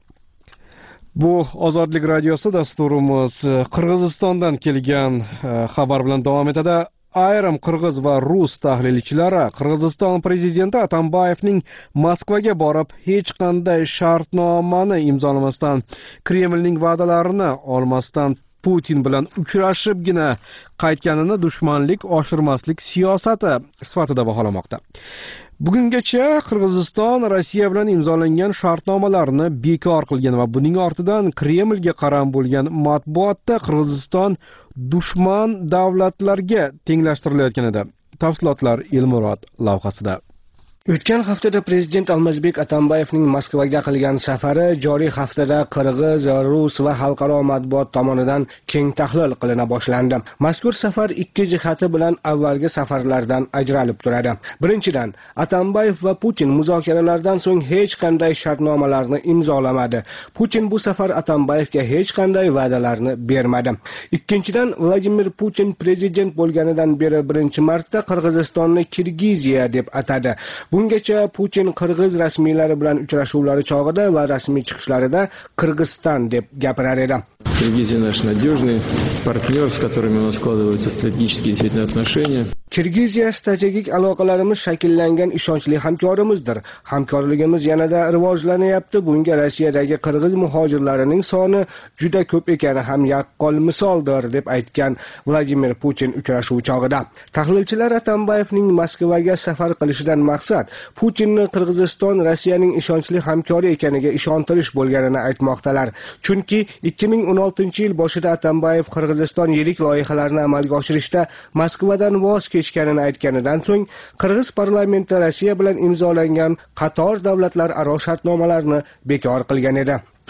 Bu Ozodlik radiosi dasturimiz Qirg'izistondan kelgan xabar bilan davom etadi. Ayrim qirg'iz va rus tahlilchilari Qirg'iziston prezidenti Atambayevning Moskvaga borib hech qanday shartnomani imzolamasdan, Kremlning va'dalarini olmasdan Putin bilan uchrashibgina qaytganini dushmanlik oshirmaslik siyosati sifatida baholamoqda. Bugungacha Qirg'iziston Rossiya bilan imzolangan shartnomalarni bekor qilgan va buning ortidan Kremlga qaram bo'lgan matbuotda Qirg'iziston dushman davlatlarga tenglashtirilayotgan edi. Tafsilotlar Elmurod lavhasida. O'tgan haftada prezident Almazbek Atambayevning Moskvaga qilgan safari joriy haftada Qirg'iz, Rus va xalqaro matbuot tomonidan keng tahlil qilina boshlandi. Mazkur safar ikki jihati bilan avvalgi safarlardan ajralib turadi. Birinchidan, Atambayev va Putin muzokaralardan so'ng hech qanday shartnomalarni imzolamadi. Putin bu safar Atambayevga hech qanday va'dalarni bermadi. Ikkinchidan, Vladimir Putin prezident bo'lganidan beri birinchi marta Qirg'izistonni Kirgiziya deb atadi. Bungacha Putin Qirg'iz rasmiylari bilan uchrashuvlari chog'ida va rasmiy chiqishlarida Qirg'iziston deb gapirar edi. Киргизия наш надежный партнер, с которыми у нас складываются стратегические действительно отношения. Kirgiziya strategik aloqalarimiz shakllangan ishonchli hamkorimizdir. Hamkorligimiz yanada rivojlanyapti. Bunga Rossiyadagi qirg'iz muhojirlarining soni juda ko'p ekani ham yaqqol misoldir deb aytgan Vladimir Putin uchrashuv chog'ida. Tahlilchilar Atambayevning Moskvaga safar qilishidan maqsad Putinni Qirg'iziston Rossiyaning ishonchli hamkori ekaniga ishontirish bo'lganini aytmoqdalar. Chunki ikki ming o'n oltinchi yil boshida Atambayev Qirg'iziston yirik loyihalarini amalga oshirishda Moskvadan voz kechganini aytganidan so'ng Qirg'iz parlamenti Rossiya bilan imzolangan qator davlatlararo shartnomalarni bekor qilgan edi.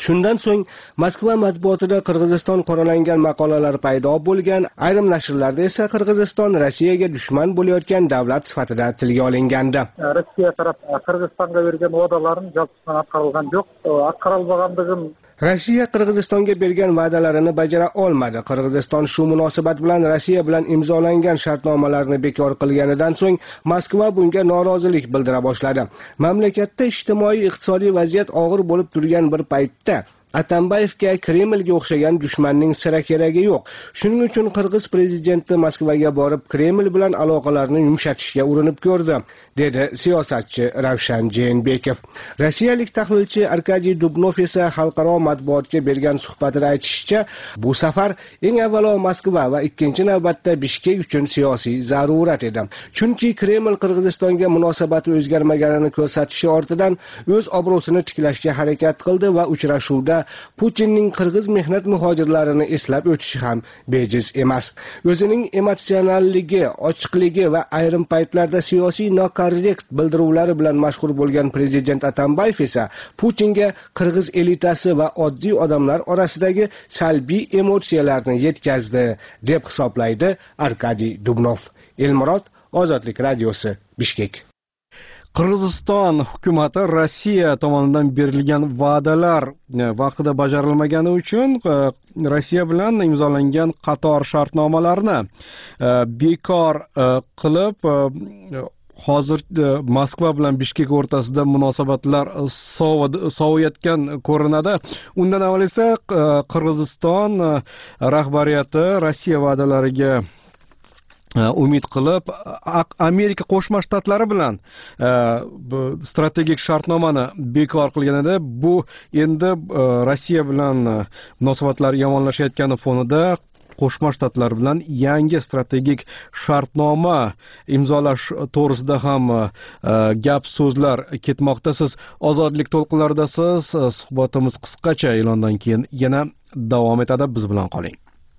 Shundan so'ng Moskva matbuotida Qirg'iziston qoralangan maqolalar paydo bo'lgan, ayrim nashrlarda esa Qirg'iziston Rossiyaga dushman bo'layotgan davlat sifatida tilga olingandi. Rossiya taraf Qirg'izistonga bergan va'dalarini jalpisdan atqarilgan yo'q, atqarilmaganligin Rossiya Qirg'izistonga bergan va'dalarini bajara olmadi. Qirg'iziston shu munosabat bilan Rossiya bilan imzolangan shartnomalarni bekor qilganidan so'ng Moskva bunga norozilik bildira boshladi. Mamlakatda ijtimoiy-iqtisodiy vaziyat og'ir bo'lib turgan bir paytda Atambayevga Kremlga o'xshagan dushmanning sira keragi yo'q. Shuning uchun Qirg'iz prezidenti Moskvaga borib Kreml bilan aloqalarni yumshatishga urinib ko'rdi, dedi siyosatchi Ravshan Jeenbekov. Rossiyalik tahlilchi Arkadiy Dubnov esa xalqaro matbuotga bergan suhbatida aytishicha, bu safar eng avvalo Moskva va ikkinchi navbatda Bishkek uchun siyosiy zarurat edi. Chunki Kreml Qirg'izistonga munosabati o'zgarmaganini ko'rsatishi ortidan o'z obro'sini tiklashga harakat qildi va uchrashuvda Putinning qirg'iz mehnat muhojirlarini eslab o'tishi ham bejiz emas. O'zining emotsionalligi, ochiqligi va ayrim paytlarda siyosiy nokorrekt bildiruvlari bilan mashhur bo'lgan prezident Atambayev esa Putinga qirg'iz elitasi va oddiy odamlar orasidagi salbiy emotsiyalarni yetkazdi, deb hisoblaydi Arkadiy Dubnov. Elmurod, Ozodlik radiosi, Bishkek. Qirg'iziston hukumati Rossiya tomonidan berilgan va'dalar vaqtida bajarilmagani uchun Rossiya bilan imzolangan qator shartnomalarni bekor qilib, hozir Moskva bilan Bishkek o'rtasida munosabatlar soviyotgan ko'rinadi. Undan avval esa Qirg'iziston rahbariyati Rossiya va'dalariga umid qilib Amerika Qo'shma Shtatlari bilan strategik shartnomani bekor qilgan edi. Bu endi Rossiya bilan munosabatlar yomonlashayotgani fonida Qo'shma Shtatlar bilan yangi strategik shartnoma imzolash to'g'risida ham gap so'zlar ketmoqda. Siz Ozodlik to'lqinlaridasiz. Suhbatimiz qisqacha e'londan keyin yana davom etadi. Biz bilan qoling.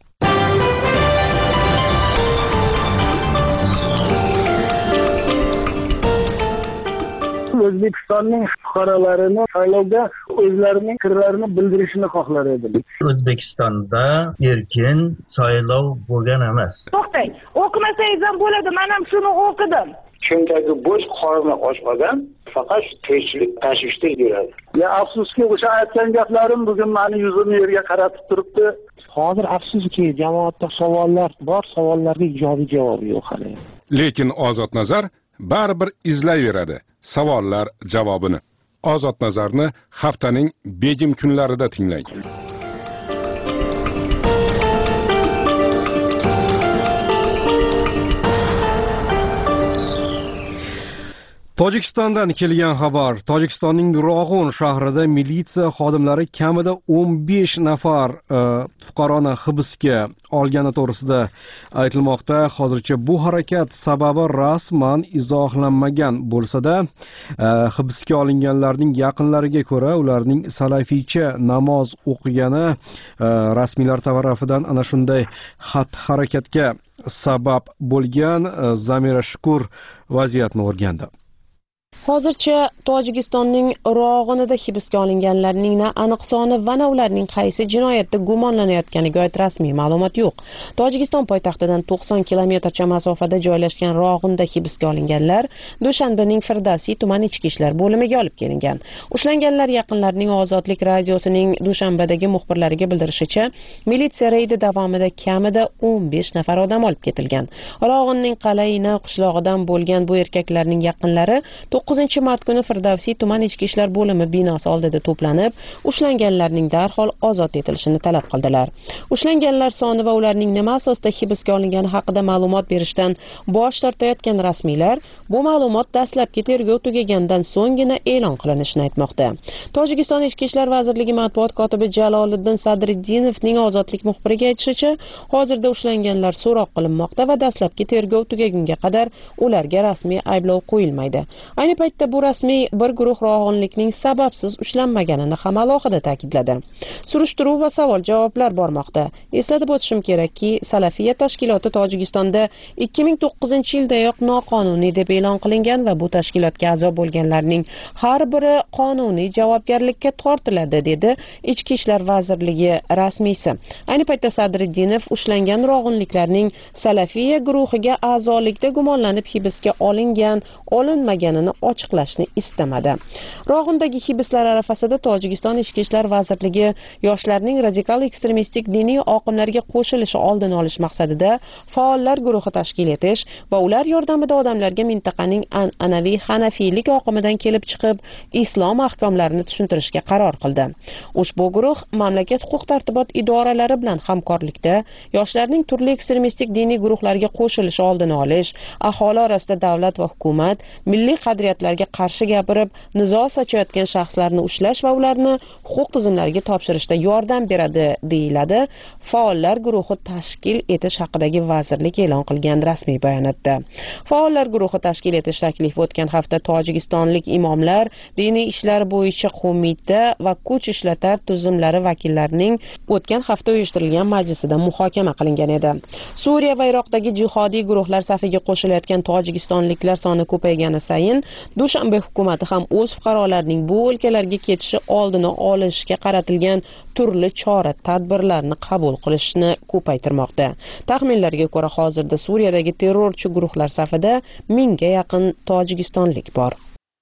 O'zbekistonning fuqarolarini saylovda o'zlarining fikrlarini bildirishini xohlar edim. O'zbekistonda erkin saylov bo'lgan emas. To'xtang, o'qimasangiz ham bo'ladi. Men ham shuni o'qidim. Cho'ntagi bo'sh, qorni ochmagan, faqat tinchlik tashvishda yuradi. Ya afsuski, o'sha aytgan gaplarim bugun meni yuzimni yerga qaratib turibdi. Hozir afsuski, jamoatda savollar bor, savollarga ijobiy javob yo'q hali. Lekin Ozod Nazar baribir izlayveradi savollar javobini. Ozod Nazarni haftaning begim kunlarida tinglang. Tojikistondan kelgan xabar. Tojikistonning Rog'un shahrida militsiya xodimlari kamida o'n besh nafar fuqaroni hibsga olgani to'g'risida aytilmoqda. Hozircha bu harakat sababi rasman izohlanmagan bo'lsa-da, hibsga olinganlarning yaqinlariga ko'ra, ularning salafiycha namoz o'qigani rasmiylar tarafidan ana shunday xatti-harakatga sabab bo'lgan. Zamira Shukur vaziyatni o'rgandi. Hozircha Tojikistonning Rog'unida hibsga olinganlarning na aniq soni va na ularning qaysi jinoyatda gumonlanayotganiga oid rasmiy ma'lumot yo'q. Tojikiston poytaxtidan to'qson kilometrcha masofada joylashgan Rog'unda hibsga olinganlar Dushanbaning Firdavsiy tuman ichki ishlar bo'limiga olib kelingan. Ushlanganlar yaqinlarining Ozodlik radiosining Dushanbadagi muxbirlariga bildirishicha, militsiya reydi davomida kamida o'n besh nafar odam olib ketilgan. Rog'unning Qalayna qishlog'idan bo'lgan bu erkaklarning yaqinlari to'qqizinchi mart kuni Firdavsiy tuman ichki ishlar bo'limi binosi oldida to'planib, ushlanganlarning darhol ozod etilishini talab qildilar. Ushlanganlar soni va ularning nima asosda hibsga olingani haqida ma'lumot berishdan bosh tortayotgan rasmiylar bu ma'lumot dastlabki tergov tugagandan so'nggina e'lon qilinishini aytmoqda. Tojikiston ichki ishlar vazirligi matbuot kotibi Jaloliddin Sadriddinovning Ozodlik muxbiriga aytishicha, hozirda ushlanganlar so'roq qilinmoqda va dastlabki tergov tugagunga qadar ularga rasmiy ayblov qo'yilmaydi. Ayni paytda bu rasmiy bir guruh rog'inlikning sababsiz ushlanmaganini ham alohida ta'kidladi. Surishtiruv va savol-javoblar bormoqda. Eslatib o'tishim kerakki, Salafiya tashkiloti Tojikistonda ikki ming to'qqizinchi yildayoq noqonuniy deb e'lon qilingan va bu tashkilotga a'zo bo'lganlarning har biri qonuniy javobgarlikka tortiladi, dedi Ichki ishlar vazirligi rasmiysi. Ayni paytda Sadriddinov ushlangan rog'inliklarning Salafiya guruhiga a'zolikda gumonlanib hibsga olingan, olinmaganini ochiqlashni istamadi. Rog'indagi hibslar arafasida Tojikiston Ichki ishlar vazirligi yoshlarning radikal ekstremistik diniy oqimlarga qo'shilishi oldini olish maqsadida faollar guruhi tashkil etish va ular yordamida odamlarga mintaqaning an'anaviy hanafiylik oqimidan kelib chiqib islom ahkomlarini tushuntirishga qaror qildi. Ushbu guruh mamlakat huquq tartibot idoralari bilan hamkorlikda yoshlarning turli ekstremistik diniy guruhlarga qo'shilishi oldini olish, aholi orasida davlat va hukumat milliy qadriyatlarga qarshi gapirib, nizo sochayotgan shaxslarni ushlash va ularni huquq tizimlariga topshirishda yordam beradi, deyiladi faollar guruhi tashkil etish haqidagi vazirlik e'lon qilgan rasmiy bayonotda. Faollar guruhi tashkil etish taklifi o'tgan hafta tojikistonlik imomlar, diniy ishlar bo'yicha qo'mita va kuch ishlatar tuzumlari vakillarining o'tgan hafta uyushtirilgan majlisida muhokama qilingan edi. Suriya va Iroqdagi jihodiy guruhlar safiga qo'shilayotgan tojikistonliklar soni ko'paygani sayin Dushanbe hukumati ham o'z fuqarolarining bu o'lkalarga ketishi oldini olishga qaratilgan turli chora-tadbirlarni qabul qilishni ko'paytirmoqda. Taxminlarga ko'ra, hozirda Suriyadagi terrorchi guruhlar safida mingga yaqin tojikistonlik bor.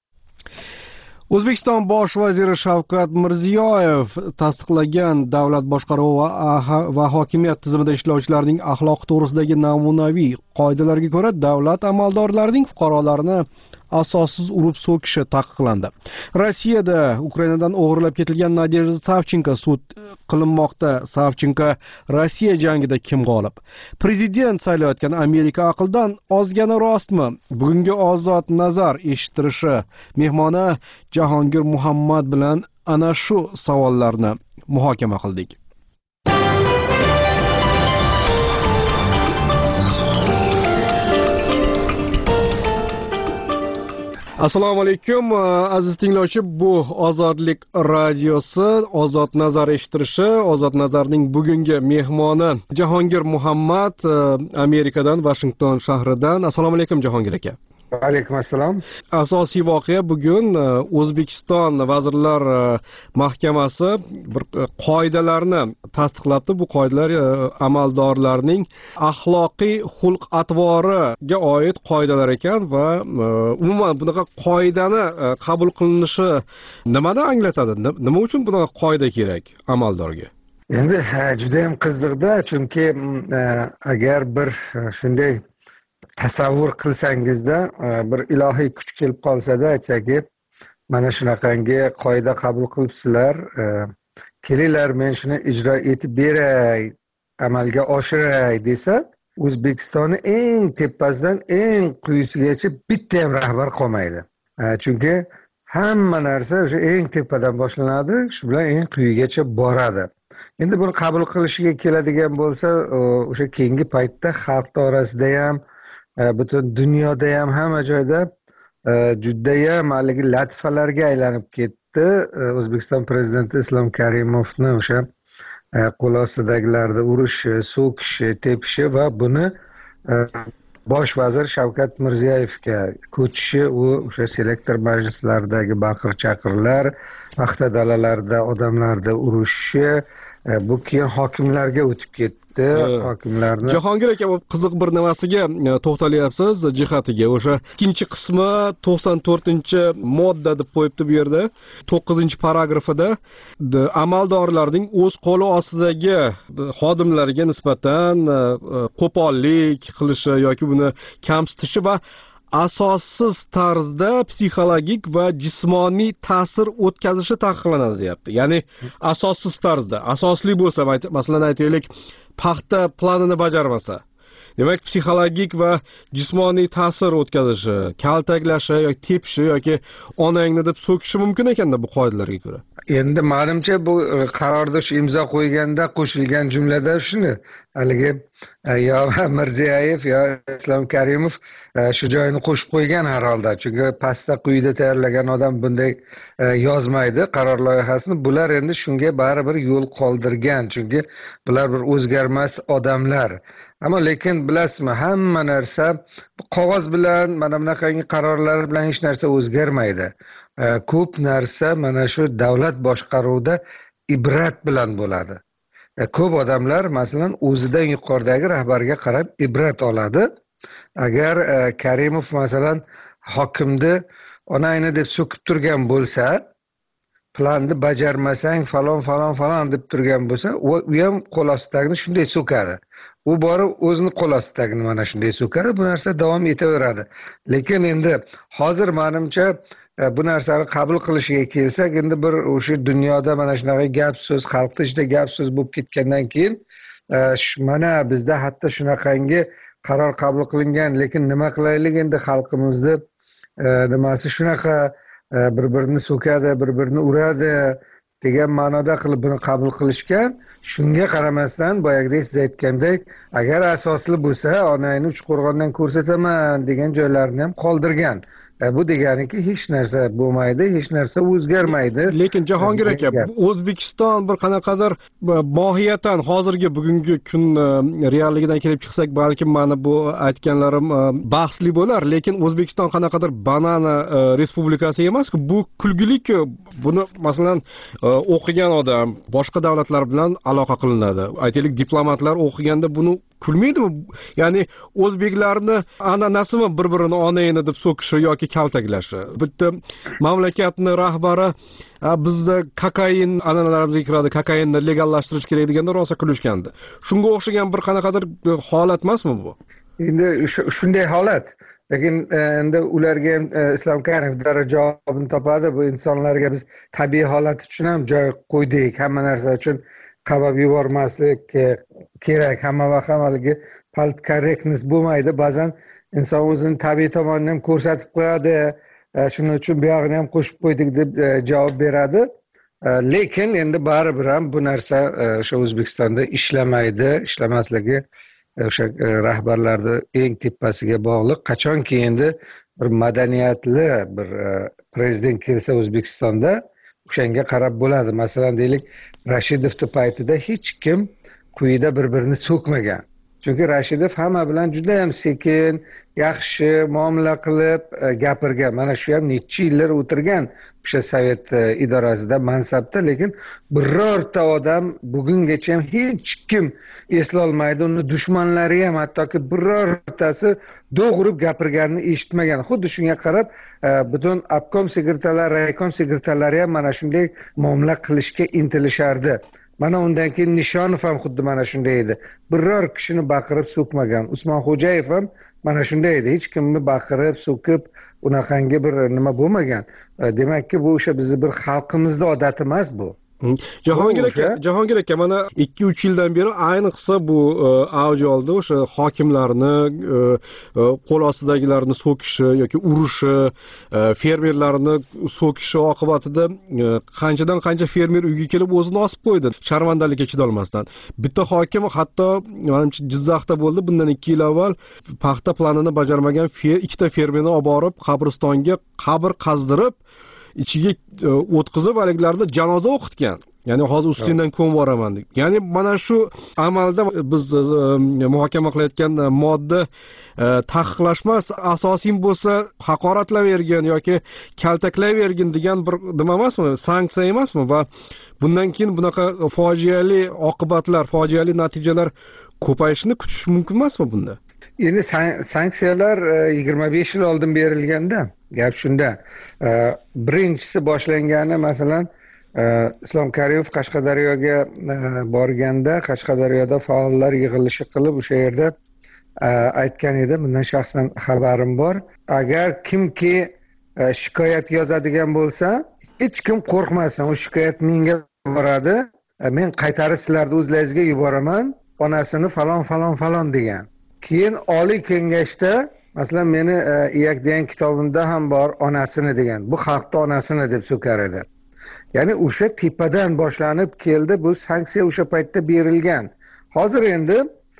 O'zbekiston bosh vaziri Shavkat Mirziyoyev tasdiqlagan davlat boshqaruvi va hokimiyat tizimida ishlovchilarning axloq to'g'risidagi namunaviy qoidalarga ko'ra davlat amaldorlarining fuqarolarni asossiz urib so'kishi taqiqlandi. Rossiyada Ukrainadan o'g'irlab ketilgan Nadejda Savchenko sud qilinmoqda. Savchenko Rossiya jangida kim g'olib? Prezident saylayotgan Amerika aqldan ozgani rostmi? Bugungi Ozod nazar eshittirishi mehmoni Jahongir Muhammad bilan ana shu savollarni muhokama qildik. Assalomu alaykum aziz tinglovchi, bu Ozodlik radiosi, Ozod nazar eshittirishi. Ozod nazarning bugungi mehmoni Jahongir Muhammad, Amerikadan, Washington shahridan. Assalomu alaykum Jahongir aka. Alaykum assalom. Asosiy voqea bugun O'zbekiston Vazirlar Mahkamasi bir qoidalarni tasdiqlabdi. Bu qoidalar amaldorlarning axloqiy xulq-atvoriga oid qoidalar ekan va umuman bunaqa qoidani qabul qilinishi nimani anglatadi? Nima uchun bunaqa qoida kerak amaldorga? Endi juda ham qiziqda, chunki agar bir shunday tasavvur qilsangizda bir ilohiy kuch kelib qolsada, aytsaki, mana shunaqangi qoida qabul qilibsizlar, kelinglar men shuni ijro etib beray, amalga oshiray desa, O'zbekistonni eng tepasidan eng quyisigacha bitta ham rahbar qolmaydi. Chunki hamma narsa o'sha eng tepadan boshlanadi, shu bilan eng quyigacha boradi. Endi buni qabul qilishiga keladigan bo'lsa, o'sha keyingi paytda xalq orasida ham, butun dunyoda ham hamma joyda judayam haligi latifalarga aylanib ketdi. O'zbekiston prezidenti Islom Karimovni o'sha qo'l ostidagilarda urishi, so'kishi, tepishi va buni bosh vazir Shavkat Mirziyoyevga ko'chishi, u o'sha selektor majlislaridagi baqir-chaqirlar, paxta dalalarida odamlarda urishishi, bu keyin hokimlarga o'tib ketdi. Hokimlarni Jahongir aka, qiziq bir nimasiga to'xtalyapsiz, jihatiga. O'sha ikkinchi qismi to'qson to'rtinchi modda deb qo'yibdi bu yerda. to'qqizinchi paragrafida amaldorlarning o'z qo'li ostidagi xodimlariga nisbatan qo'pollik qilishi yoki buni kamsitishi va asossiz tarzda psixologik va jismoniy ta'sir o'tkazishi taqiqlanadi, deyapti. Ya'ni asossiz tarzda, asosli bo'lsa, masalan aytaylik, paxta planini bajarmasa, demak psixologik va jismoniy ta'sir o'tkazishi, kaltaklashi yoki tepishi yoki onangni deb so'kishi mumkin ekanda bu qoidalarga ko'ra. endi manimcha bu qarorda shu imzo qo'yganda qo'shilgan jumlada shuni haligi yo Mirziyoyev yo Islom Karimov shu joyini qo'shib qo'ygan har holda, chunki pastda quyida tayyorlagan odam bunday yozmaydi qaror loyihasini. Bular endi shunga baribir yo'l qoldirgan, chunki bular bir o'zgarmas odamlar. Ammo lekin bilasizmi, hamma narsa qog'oz bilan, mana bunaqangi qarorlar bilan hech narsa o'zgarmaydi. Ko'p narsa mana shu davlat boshqaruvida ibrat bilan bo'ladi. Ko'p odamlar masalan o'zidan yuqoridagi rahbarga qarab ibrat oladi. Agar Karimov masalan hokimni onayni deb so'kib turgan bo'lsa, planni bajarmasang falon falon falon deb turgan bo'lsa, u ham qo'l ostidagini shunday so'kadi. U borib o'zini qo'l ostidagini mana shunday so'kadi. Bu narsa davom etaveradi. Lekin endi hozir menimcha bu narsani qabul qilishiga kelsak, endi bir o'sha dunyoda mana shunaqa gap so'z, xalqning ichida gap so'z bo'lib ketgandan keyin mana bizda hatto shunaqangi qaror qabul qilingan, lekin nima qilaylik endi xalqimizni nimasi shunaqa bir-birini so'kadi, bir-birini uradi degan ma'noda qilib buni qabul qilishgan. Shunga qaramasdan boyagidek siz aytgandek, agar asosli bo'lsa, onayni Uchqo'rg'ondan ko'rsataman degan joylarni ham qoldirgan. Bu deganiki hech narsa bo'lmaydi, hech narsa o'zgarmaydi. Lekin Jahongir aka, O'zbekiston bir qanaqadir mohiyatan hozirgi bugungi kun realligidan kelib chiqsak, balkim mana bu aytganlarim bahsli bo'lar, lekin O'zbekiston qanaqadir banana respublikasi emas-ku, bu kulgilik-ku. Buni masalan o'qigan odam boshqa davlatlar bilan aloqa qilinadi. Aytaylik, diplomatlar o'qiganda buni kulmaydimi? Ya'ni o'zbeklarni an'anasimi bir-birini onayini deb so'kishi yoki kaltaklashi. Bitta mamlakatni rahbari bizda kokain an'analarimizga kiradi, kokainni legallashtirish kerak deganda rosa kulishgandi. Shunga o'xshagan bir qanaqadir holat emasmi bu? Endi shunday holat. Lekin endi ularga ham Islom Karimov javobini topadi. Bu insonlarga biz tabiiy holat uchun ham joy qo'ydik, hamma narsa uchun qabab yubormaslik kerak. Hamma vaqt ham haligi politkorrektnost bo'lmaydi. Ba'zan inson o'zini tabiiy tomonini ham ko'rsatib qo'yadi. Shuning uchun bu yog'ini ham qo'shib qo'ydik deb javob beradi. Lekin endi baribir ham bu narsa o'sha O'zbekistonda ishlamaydi. Ishlamasligi o'sha rahbarlarning eng tepasiga bog'liq. Qachonki endi bir madaniyatli bir prezident kelsa O'zbekistonda, o'shanga qarab bo'ladi. Masalan, deylik, Rashidovning paytida hech kim quyida bir-birini so'kmagan. Chunki Rashidov hamma bilan juda ham sekin, yaxshi muomala qilib gapirgan. Mana shu ham necha yillar o'tirgan o'sha Sovet idorasida, mansabda, lekin birorta odam bugungacha ham hech kim eslolmaydi. Uni dushmanlari ham hattoki birortasi do'g'rib gapirganini eshitmagan. Xuddi shunga qarab butun obkom sekretarlari, raykom sekretarlari ham mana shunday muomala qilishga intilishardi. Mana undan keyin Nishonov ham xuddi mana shunday edi. Biror kishini baqirib so'kmagan. Usmon Xo'jayev ham mana shunday edi. Hech kimni baqirib, so'kib, unaqangi bir nima bo'lmagan. Demakki, bu o'sha bizning bir xalqimizning odati emas bu. Jahongir aka, Jahongir aka, mana ikki uch yildan beri ayniqsa bu avj oldi, o'sha hokimlarni qo'l ostidagilarni so'kishi yoki urishi, fermerlarni so'kishi oqibatida qanchadan qancha fermer uyga kelib o'zini osib qo'ydi, sharmandalikka chidolmasdan. Bitta hokim hatto menimcha Jizzaxda bo'ldi, bundan ikki yil avval paxta planini bajarmagan ikkita fermerni olib borib qabristonga qabr qazdirib, ichiga o'tkazib aliklarda janoza o'qitgan. Ya'ni hozir ustingdan ko'mib boraman deb. Ya'ni mana shu amalda biz muhokama qilayotgan modda taqiqlashmas, asosiy bo'lsa haqoratlavergin yoki kaltaklavergin degan bir nima emasmi? Sanksiya emasmi? Va bundan keyin bunaqa fojiali oqibatlar, fojiali natijalar ko'payishini kutish mumkin emasmi bunda? Endi sanksiyalar yigirma besh yil oldin berilganda, gap shunda. Birinchisi boshlangani masalan Islom Karimov Qashqadaryoga borganda, Qashqadaryoda faollar yig'ilishi qilib o'sha yerda aytgan edi, bundan shaxsan xabarim bor. Agar kimki shikoyat yozadigan bo'lsa, hech kim qo'rqmasin, u shikoyat menga boradi, men qaytarib sizlarni o'zlaringizga yuboraman, onasini falon falon falon degan. Keyin Oliy Kengashda masalan meni iyak degan kitobimda ham bor onasini degan. Bu xalqning onasini deb so'kar edi. ya'ni o'sha tepadan boshlanib keldi, bu sanksiya o'sha paytda berilgan. Hozir endi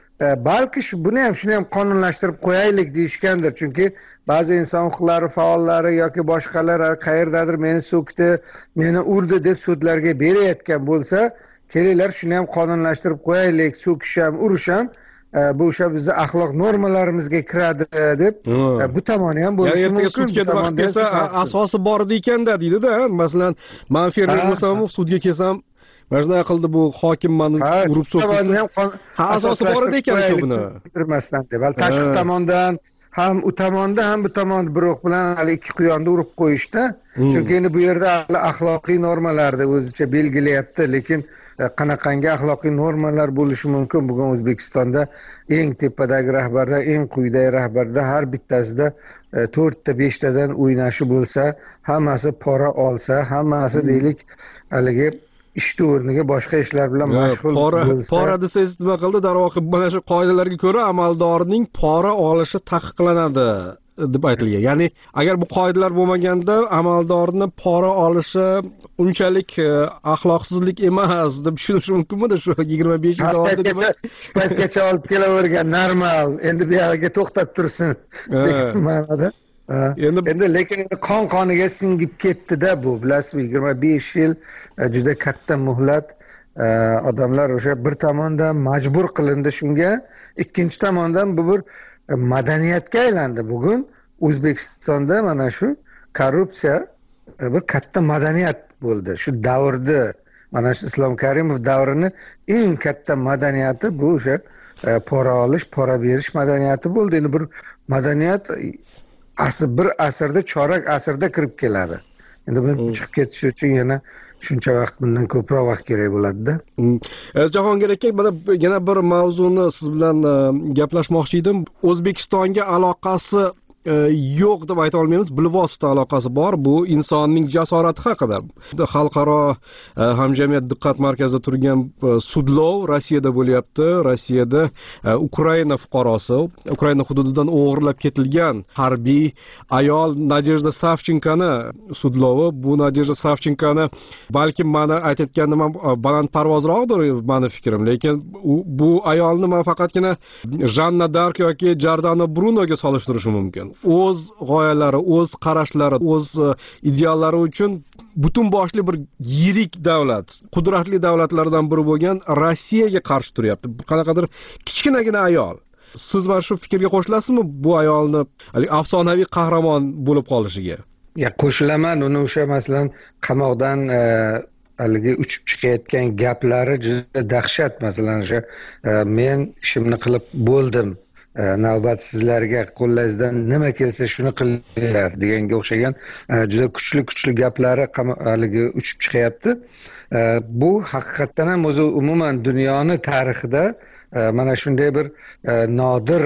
balki shu buni ham shuni ham qonunlashtirib qo'yaylik deyishgandir, chunki ba'zi inson huquqlari faollari yoki boshqalar qayerdadir meni so'kdi, meni urdi deb sudlarga berayotgan bo'lsa, kelinglar shuni ham qonunlashtirib qo'yaylik, so'kish ham urish ham bu o'sha bizni axloq normalarimizga kiradi deb bu tomoni ham bo'lishi mumkin. Sudga vaqt kelsa asosi bor ekanda deydida. Masalan, men fermer bo'lsam, sudga kelsam mana shunaqa qildi bu hokim meni urib so'kdi. Ha, asosi bor ekan shu buni. Kirmasdan deb. Tashqi tomondan ham u tomonda ham bu tomon bir o'q bilan hali ikki quyonni urib qo'yishda. Chunki endi bu yerda axloqiy normalarni o'zicha belgilayapti, lekin qanaqangi axloqiy normalar bo'lishi mumkin? Bugun O'zbekistonda eng tepadagi rahbarda, eng quyidagi rahbarda har bittasida to'rtta beshtadan o'ynashi bo'lsa, hammasi pora olsa, hammasi deylik haligi ishni o'rniga boshqa ishlar bilan mashg'ul bo'lsa. Pora desangiz nima qildi? Darvoqe mana shu qoidalarga ko'ra amaldorning pora olishi taqiqlanadi deb aytilgan. Ya'ni agar bu qoidalar bo'lmaganda amaldorni pora olishi unchalik axloqsizlik emas deb tushunish mumkinmi? Shu yigirma besh yil davomida shu paytgacha olib kelavergan normal, endi bu yerga to'xtab tursin degan ma'noda. Endi endi lekin qon qoniga singib ketdi-da bu. Bilasizmi, yigirma besh yil juda katta muhlat. Odamlar o'sha bir tomondan majbur qilindi shunga, ikkinchi tomondan bu bir madaniyatga aylandi. Bugun O'zbekistonda mana shu korrupsiya bir katta madaniyat bo'ldi. Shu davrda mana shu Islom Karimov davrini eng katta madaniyati bu o'sha pora olish, pora berish madaniyati bo'ldi. Endi bir madaniyat asr bir asrda, chorak asrda kirib keladi. Endi buni chiqib ketishi uchun yana shuncha vaqt, bundan ko'proq vaqt kerak bo'ladi-da. Jahongir aka, mana yana bir mavzuni siz bilan gaplashmoqchi edim. O'zbekistonga aloqasi yo'q deb ayta olmaymiz, bilvosita aloqasi bor. Bu insonning jasorati haqida. Xalqaro hamjamiyat diqqat markazida turgan sudlov Rossiyada bo'lyapti. Rossiyada Ukraina fuqarosi, Ukraina hududidan o'g'irlab ketilgan harbiy ayol Nadejda Savchenkani sudlovi. Bu Nadejda Savchenkani balki meni aytayotganim ham balandparvozroqdir meni fikrim, lekin bu ayolni men faqatgina Janna Dark yoki Giordano Brunoga solishtirishim mumkin. O'z g'oyalari, o'z qarashlari, o'z ideallari uchun butun boshli bir yirik davlat, qudratli davlatlardan biri bo'lgan Rossiyaga qarshi turyapti. Qanaqadir kichkinagina ayol. Siz mana shu fikrga qo'shilasizmi bu ayolni afsonaviy qahramon bo'lib qolishiga? Ya, qo'shilaman. Uni o'sha masalan qamoqdan haligi uchib chiqayotgan gaplari juda dahshat. Masalan, o'sha men ishimni qilib bo'ldim, navbat sizlarga, qo'llangizdan nima kelsa shuni qilinglar deganga o'xshagan juda kuchli kuchli gaplari haligi uchib chiqyapti. Bu haqiqatdan ham o'zi umuman dunyoni tarixida mana shunday bir nodir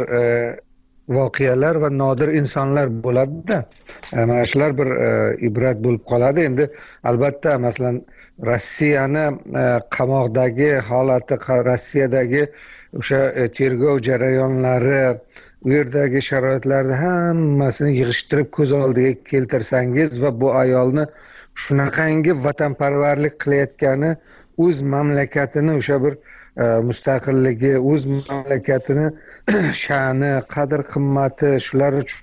voqealar va nodir insonlar bo'ladi-da. Mana shular bir ibrat bo'lib qoladi. Endi albatta masalan Rossiyani qamoqdagi holati, Rossiyadagi o'sha tergov jarayonlari, u yerdagi sharoitlarni hammasini yig'ishtirib ko'z oldiga keltirsangiz va bu ayolni shunaqangi vatanparvarlik qilayotgani, o'z mamlakatini o'sha bir mustaqilligi, o'z mamlakatini sha'ni, qadr qimmati shular uchun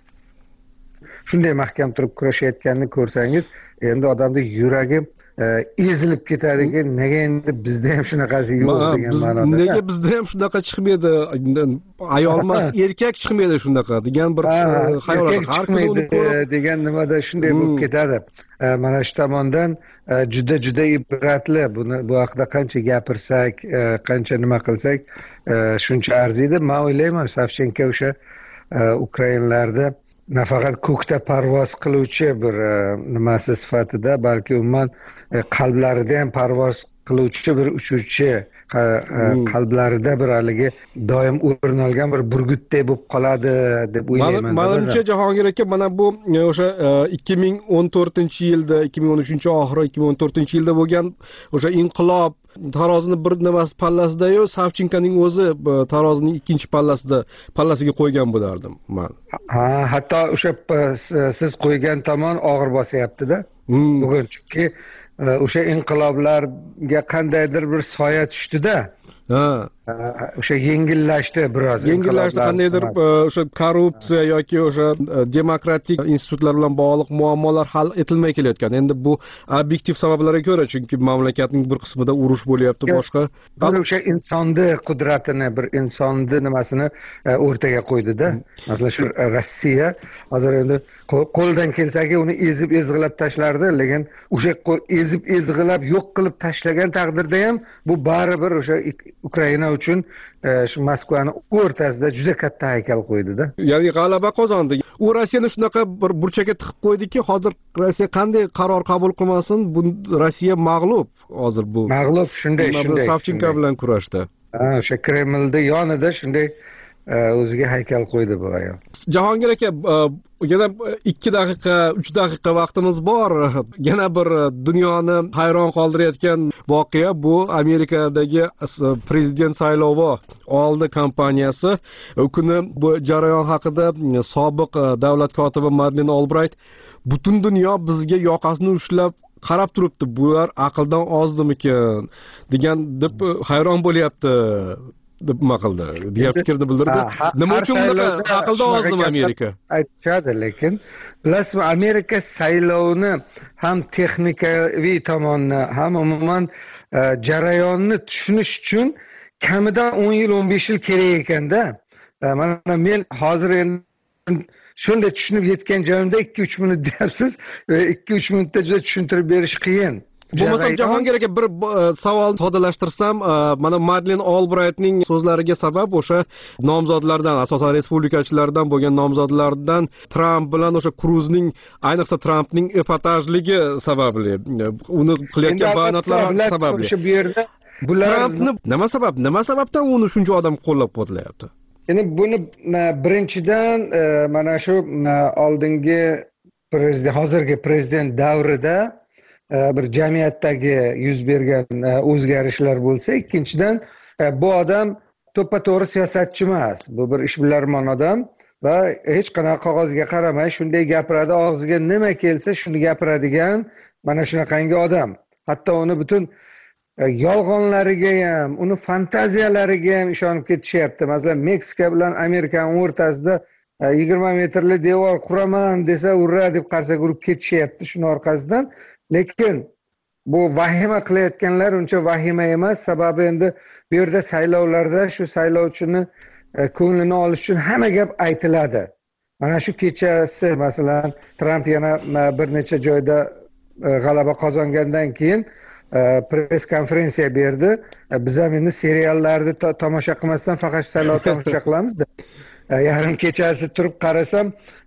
shunday mahkam turib kurashayotganini ko'rsangiz, endi odamning yuragi ezilib ketadiki, nega endi bizda ham shunaqasi yo'q degan ma'noda. Nega bizda ham shunaqa chiqmaydi? Ayol emas, erkak chiqmaydi shunaqa degan bir xayollar har kuni degan nimada shunday bo'lib ketadi. Mana shu tomondan juda juda ibratli. Buni bu haqida qancha gapirsak, qancha nima qilsak, shuncha arziydi. Men o'ylayman, Savchenko o'sha ukrainlarda nafaqat ko'kda parvoz qiluvchi bir nimasi sifatida, balki umuman qalblarida ham parvoz qiluvchi bir uchuvchi, qalblarida bir haligi doim o'rin olgan bir burgutdek bo'lib qoladi deb o'ylayman. Menimcha Jahongir aka, mana bu o'sha ikki ming o'n to'rtinchi yilda, ikki ming o'n uchinchi oxiri ikki ming o'n to'rtinchi yilda bo'lgan o'sha inqilob tarozini bir nimasi pallasida-yu, Savchenkoning o'zi tarozining ikkinchi pallasida pallasiga qo'ygan bo'lardim men. Ha, hatto o'sha siz qo'ygan tomon og'ir bosyapti-da. Bugun chunki o'sha inqiloblarga qandaydir bir soya tushdida. Ha. O'sha yengillashdi biroz. Yengillashdi, qandaydir o'sha korrupsiya yoki o'sha demokratik institutlar bilan bog'liq muammolar hal etilmay kelayotgan. Endi bu obyektiv sabablarga ko'ra, chunki mamlakatning bir qismida urush bo'lyapti, boshqa. O'sha insonni qudratini, bir insonni nimasini o'rtaga qo'ydi-da. Masalan, shu Rossiya hozir endi qo'ldan kelsaki uni ezib ezg'ilab tashlardi, lekin o'sha ezib ezg'ilab yo'q qilib tashlagan taqdirda ham bu baribir o'sha Ukraina uchun shu Moskvani o'rtasida juda katta haykal qo'ydi-da. Ya'ni g'alaba qozondi. U Rossiyani shunaqa bir burchakka tiqib qo'ydiki, hozir Rossiya qanday qaror qabul qilmasin, bu Rossiya mag'lub hozir bu. Mag'lub, shunday, shunday. Savchenko bilan kurashdi. Ha, o'sha Kremlda yonida shunday o'ziga haykal qo'ydi bu ayol. Jahongir aka, yana ikki daqiqa, uch daqiqa vaqtimiz bor. Yana bir dunyoni hayron qoldirayotgan voqea bu Amerikadagi prezident saylovi oldi kampaniyasi. U kuni bu jarayon haqida sobiq davlat kotibi Madlen Olbrayt butun dunyo bizga yoqasini ushlab qarab turibdi. Bular aqldan ozdimikan degan deb hayron bo'lyapti deb nima qildi, deya fikrni bildirdi. Nima uchun bunaqa aqldan ozdimi Amerika? Aytishadi, lekin bilasizmi, Amerika saylovni ham texnikaviy tomonni, ham umuman jarayonni tushunish uchun kamida o'n yil, o'n besh yil kerak ekanda. Mana men hozir endi shunday tushunib yetgan joyimda ikki uch minut deyapsiz, ikki uch minutda juda tushuntirib berish qiyin. Bo'lmasa Jahongir aka bir savol soddalashtirsam, mana Madlen Olbraytning so'zlariga sabab o'sha nomzodlardan, asosan respublikachilardan bo'lgan nomzodlardan Tramp bilan o'sha Kruzning, ayniqsa Trampning epatajligi sababli, uni qilayotgan bayonotlari sababli. Shu yerda Trampni nima sabab, nima sababdan uni shuncha odam qo'llab-quvvatlayapti? Ya'ni buni birinchidan mana shu oldingi prezident, hozirgi prezident davrida bir jamiyatdagi yuz bergan o'zgarishlar bo'lsa, ikkinchidan bu odam to'ppa-to'g'ri siyosatchi emas. Bu bir ishbilarmon odam va hech qanaqa qog'ozga qaramay shunday gapiradi, og'ziga nima kelsa shuni gapiradigan mana shunaqangi odam. Hatto uni butun yolg'onlariga ham, uni fantaziyalariga ham ishonib ketishyapti. Masalan, Meksika bilan Amerikaning o'rtasida yigirma metrli devor quraman desa, urra deb qarsak urib ketishyapti shuni orqasidan. Lekin bu vahima qilayotganlar uncha vahima emas, sababi endi bu yerda saylovlarda shu saylovchini ko'nglini olish uchun hamma gap aytiladi. Mana shu kechasi masalan Tramp yana bir necha joyda g'alaba qozongandan keyin press konferensiya berdi. Biz ham endi seriallarni tomosha qilmasdan faqat saylov tomosha qilamizda. Yarim kechasi turib qarasam,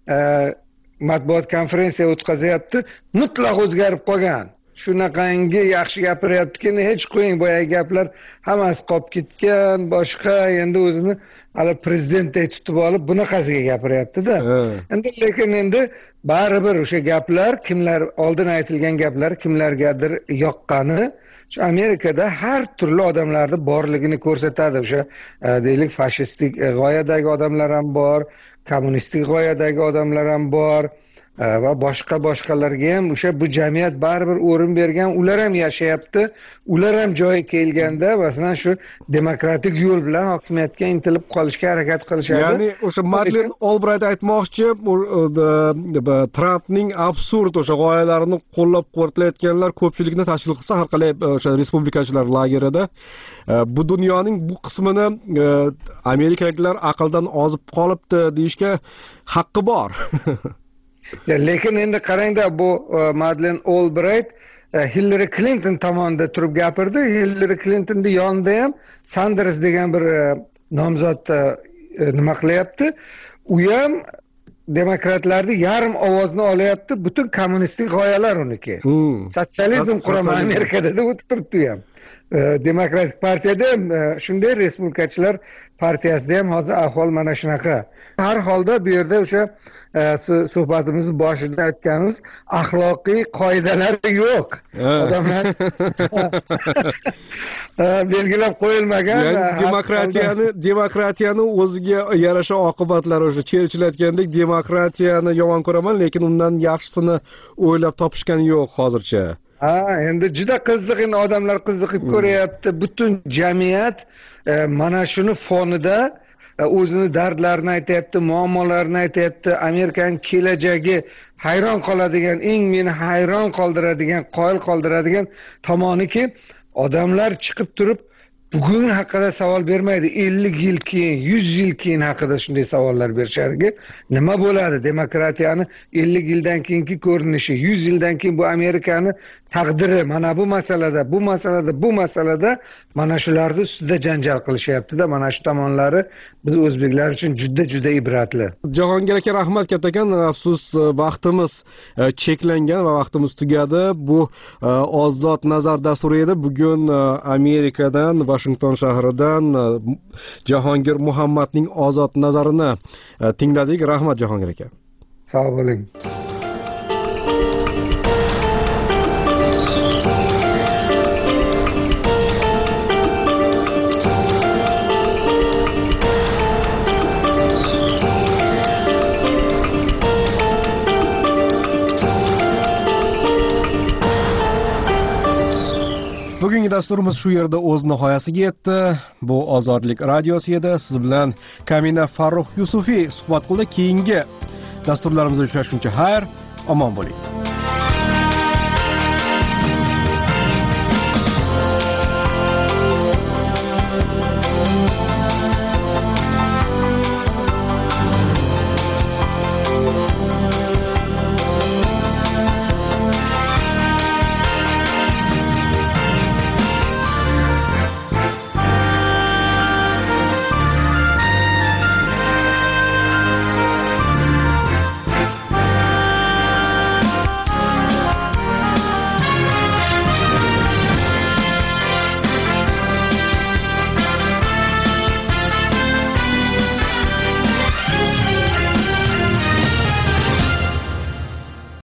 matbuot konferensiya o'tkazayapti, mutlaq o'zgarib qolgan. Shunaqangi yaxshi gapiryaptiki, hech qo'ying, boyagi gaplar hammasi qolib ketgan, boshqa endi o'zini hali prezidentday tutib olib bunaqasiga gapiryapti-da. Endi lekin endi baribir o'sha gaplar, kimlar oldin aytilgan gaplar kimlargadir yoqqani shu Amerikada har turli odamlarning borligini ko'rsatadi. O'sha deylik fashistik g'oyadagi odamlar ham bor, kommunistik g'oyadagi odamlar ham bor va boshqa boshqalarga ham o'sha bu jamiyat baribir o'rin bergan, ular ham yashayapti, ular ham joyi kelganda masalan shu demokratik yo'l bilan hokimiyatga intilib qolishga harakat qilishadi. Ya'ni o'sha Madlen Olbrayt aytmoqchi, Trampning absurd o'sha g'oyalarini qo'llab-quvvatlayotganlar ko'pchilikni tashkil qilsa, har qalay o'sha respublikachilar lagerida bu dunyoning bu qismini amerikaliklar aqldan ozib qolibdi deyishga haqqi bor. Lekin endi qarangda, bu Madlen Olbrayt Hillary Clinton tomonida turib gapirdi. Hillary Clintonning yonida ham Sanders degan bir nomzod nima qilyapti. U ham demokratlarning yarim ovozni olyapti. Butun kommunistik g'oyalar uniki. Sotsializm quraman Amerikada deb o'tib turibdi ham. Demokratik partiyada ham shunday, respublikachilar partiyasida ham hozir ahvol mana shunaqa. Har holda bu yerda o'sha suhbatimiz boshida aytganimiz axloqiy qoidalar yo'q. Odamlar belgilab qo'yilmagan. Demokratiyani, demokratiyani o'ziga yarasha oqibatlari o'sha Cherchill aytgandek, demokratiyani yomon ko'raman, lekin undan yaxshisini o'ylab topishgani yo'q hozircha. ha endi juda qiziq, endi odamlar qiziqib ko'ryapti. Butun jamiyat mana shuni fonida o'zini dardlarini aytyapti, muammolarini aytyapti. Amerikaning kelajagi hayron qoladigan, eng meni hayron qoldiradigan, qoyil qoldiradigan tomoniki, odamlar chiqib turib bugun haqida savol bermaydi. ellik yil keyin, yuz yil keyin haqida shunday savollar berisharki, nima bo'ladi demokratiyani ellik yildan keyingi ko'rinishi, yuz yildan keyin bu Amerikani taqdiri, mana bu masalada, bu masalada, bu masalada mana shularni ustida janjal qilishyapti-da. Mana shu tomonlari biz o'zbeklar uchun juda juda ibratli. Jahongir aka, rahmat kattakon. Afsus, vaqtimiz cheklangan va vaqtimiz tugadi. Bu Ozod nazar dasturi edi. Bugun Amerikadan, Washington shahridan Jahongir Muhammadning Ozod nazarini tingladik. Rahmat Jahongir aka. Sog' bo'ling. Bugungi dasturimiz shu yerda o'z nihoyasiga yetdi. Bu Ozodlik radiosi edi. Siz bilan Kamina Farruh Yusufiy suhbat qildi. Keyingi dasturlarimizda uchrashguncha xayr, omon bo'ling.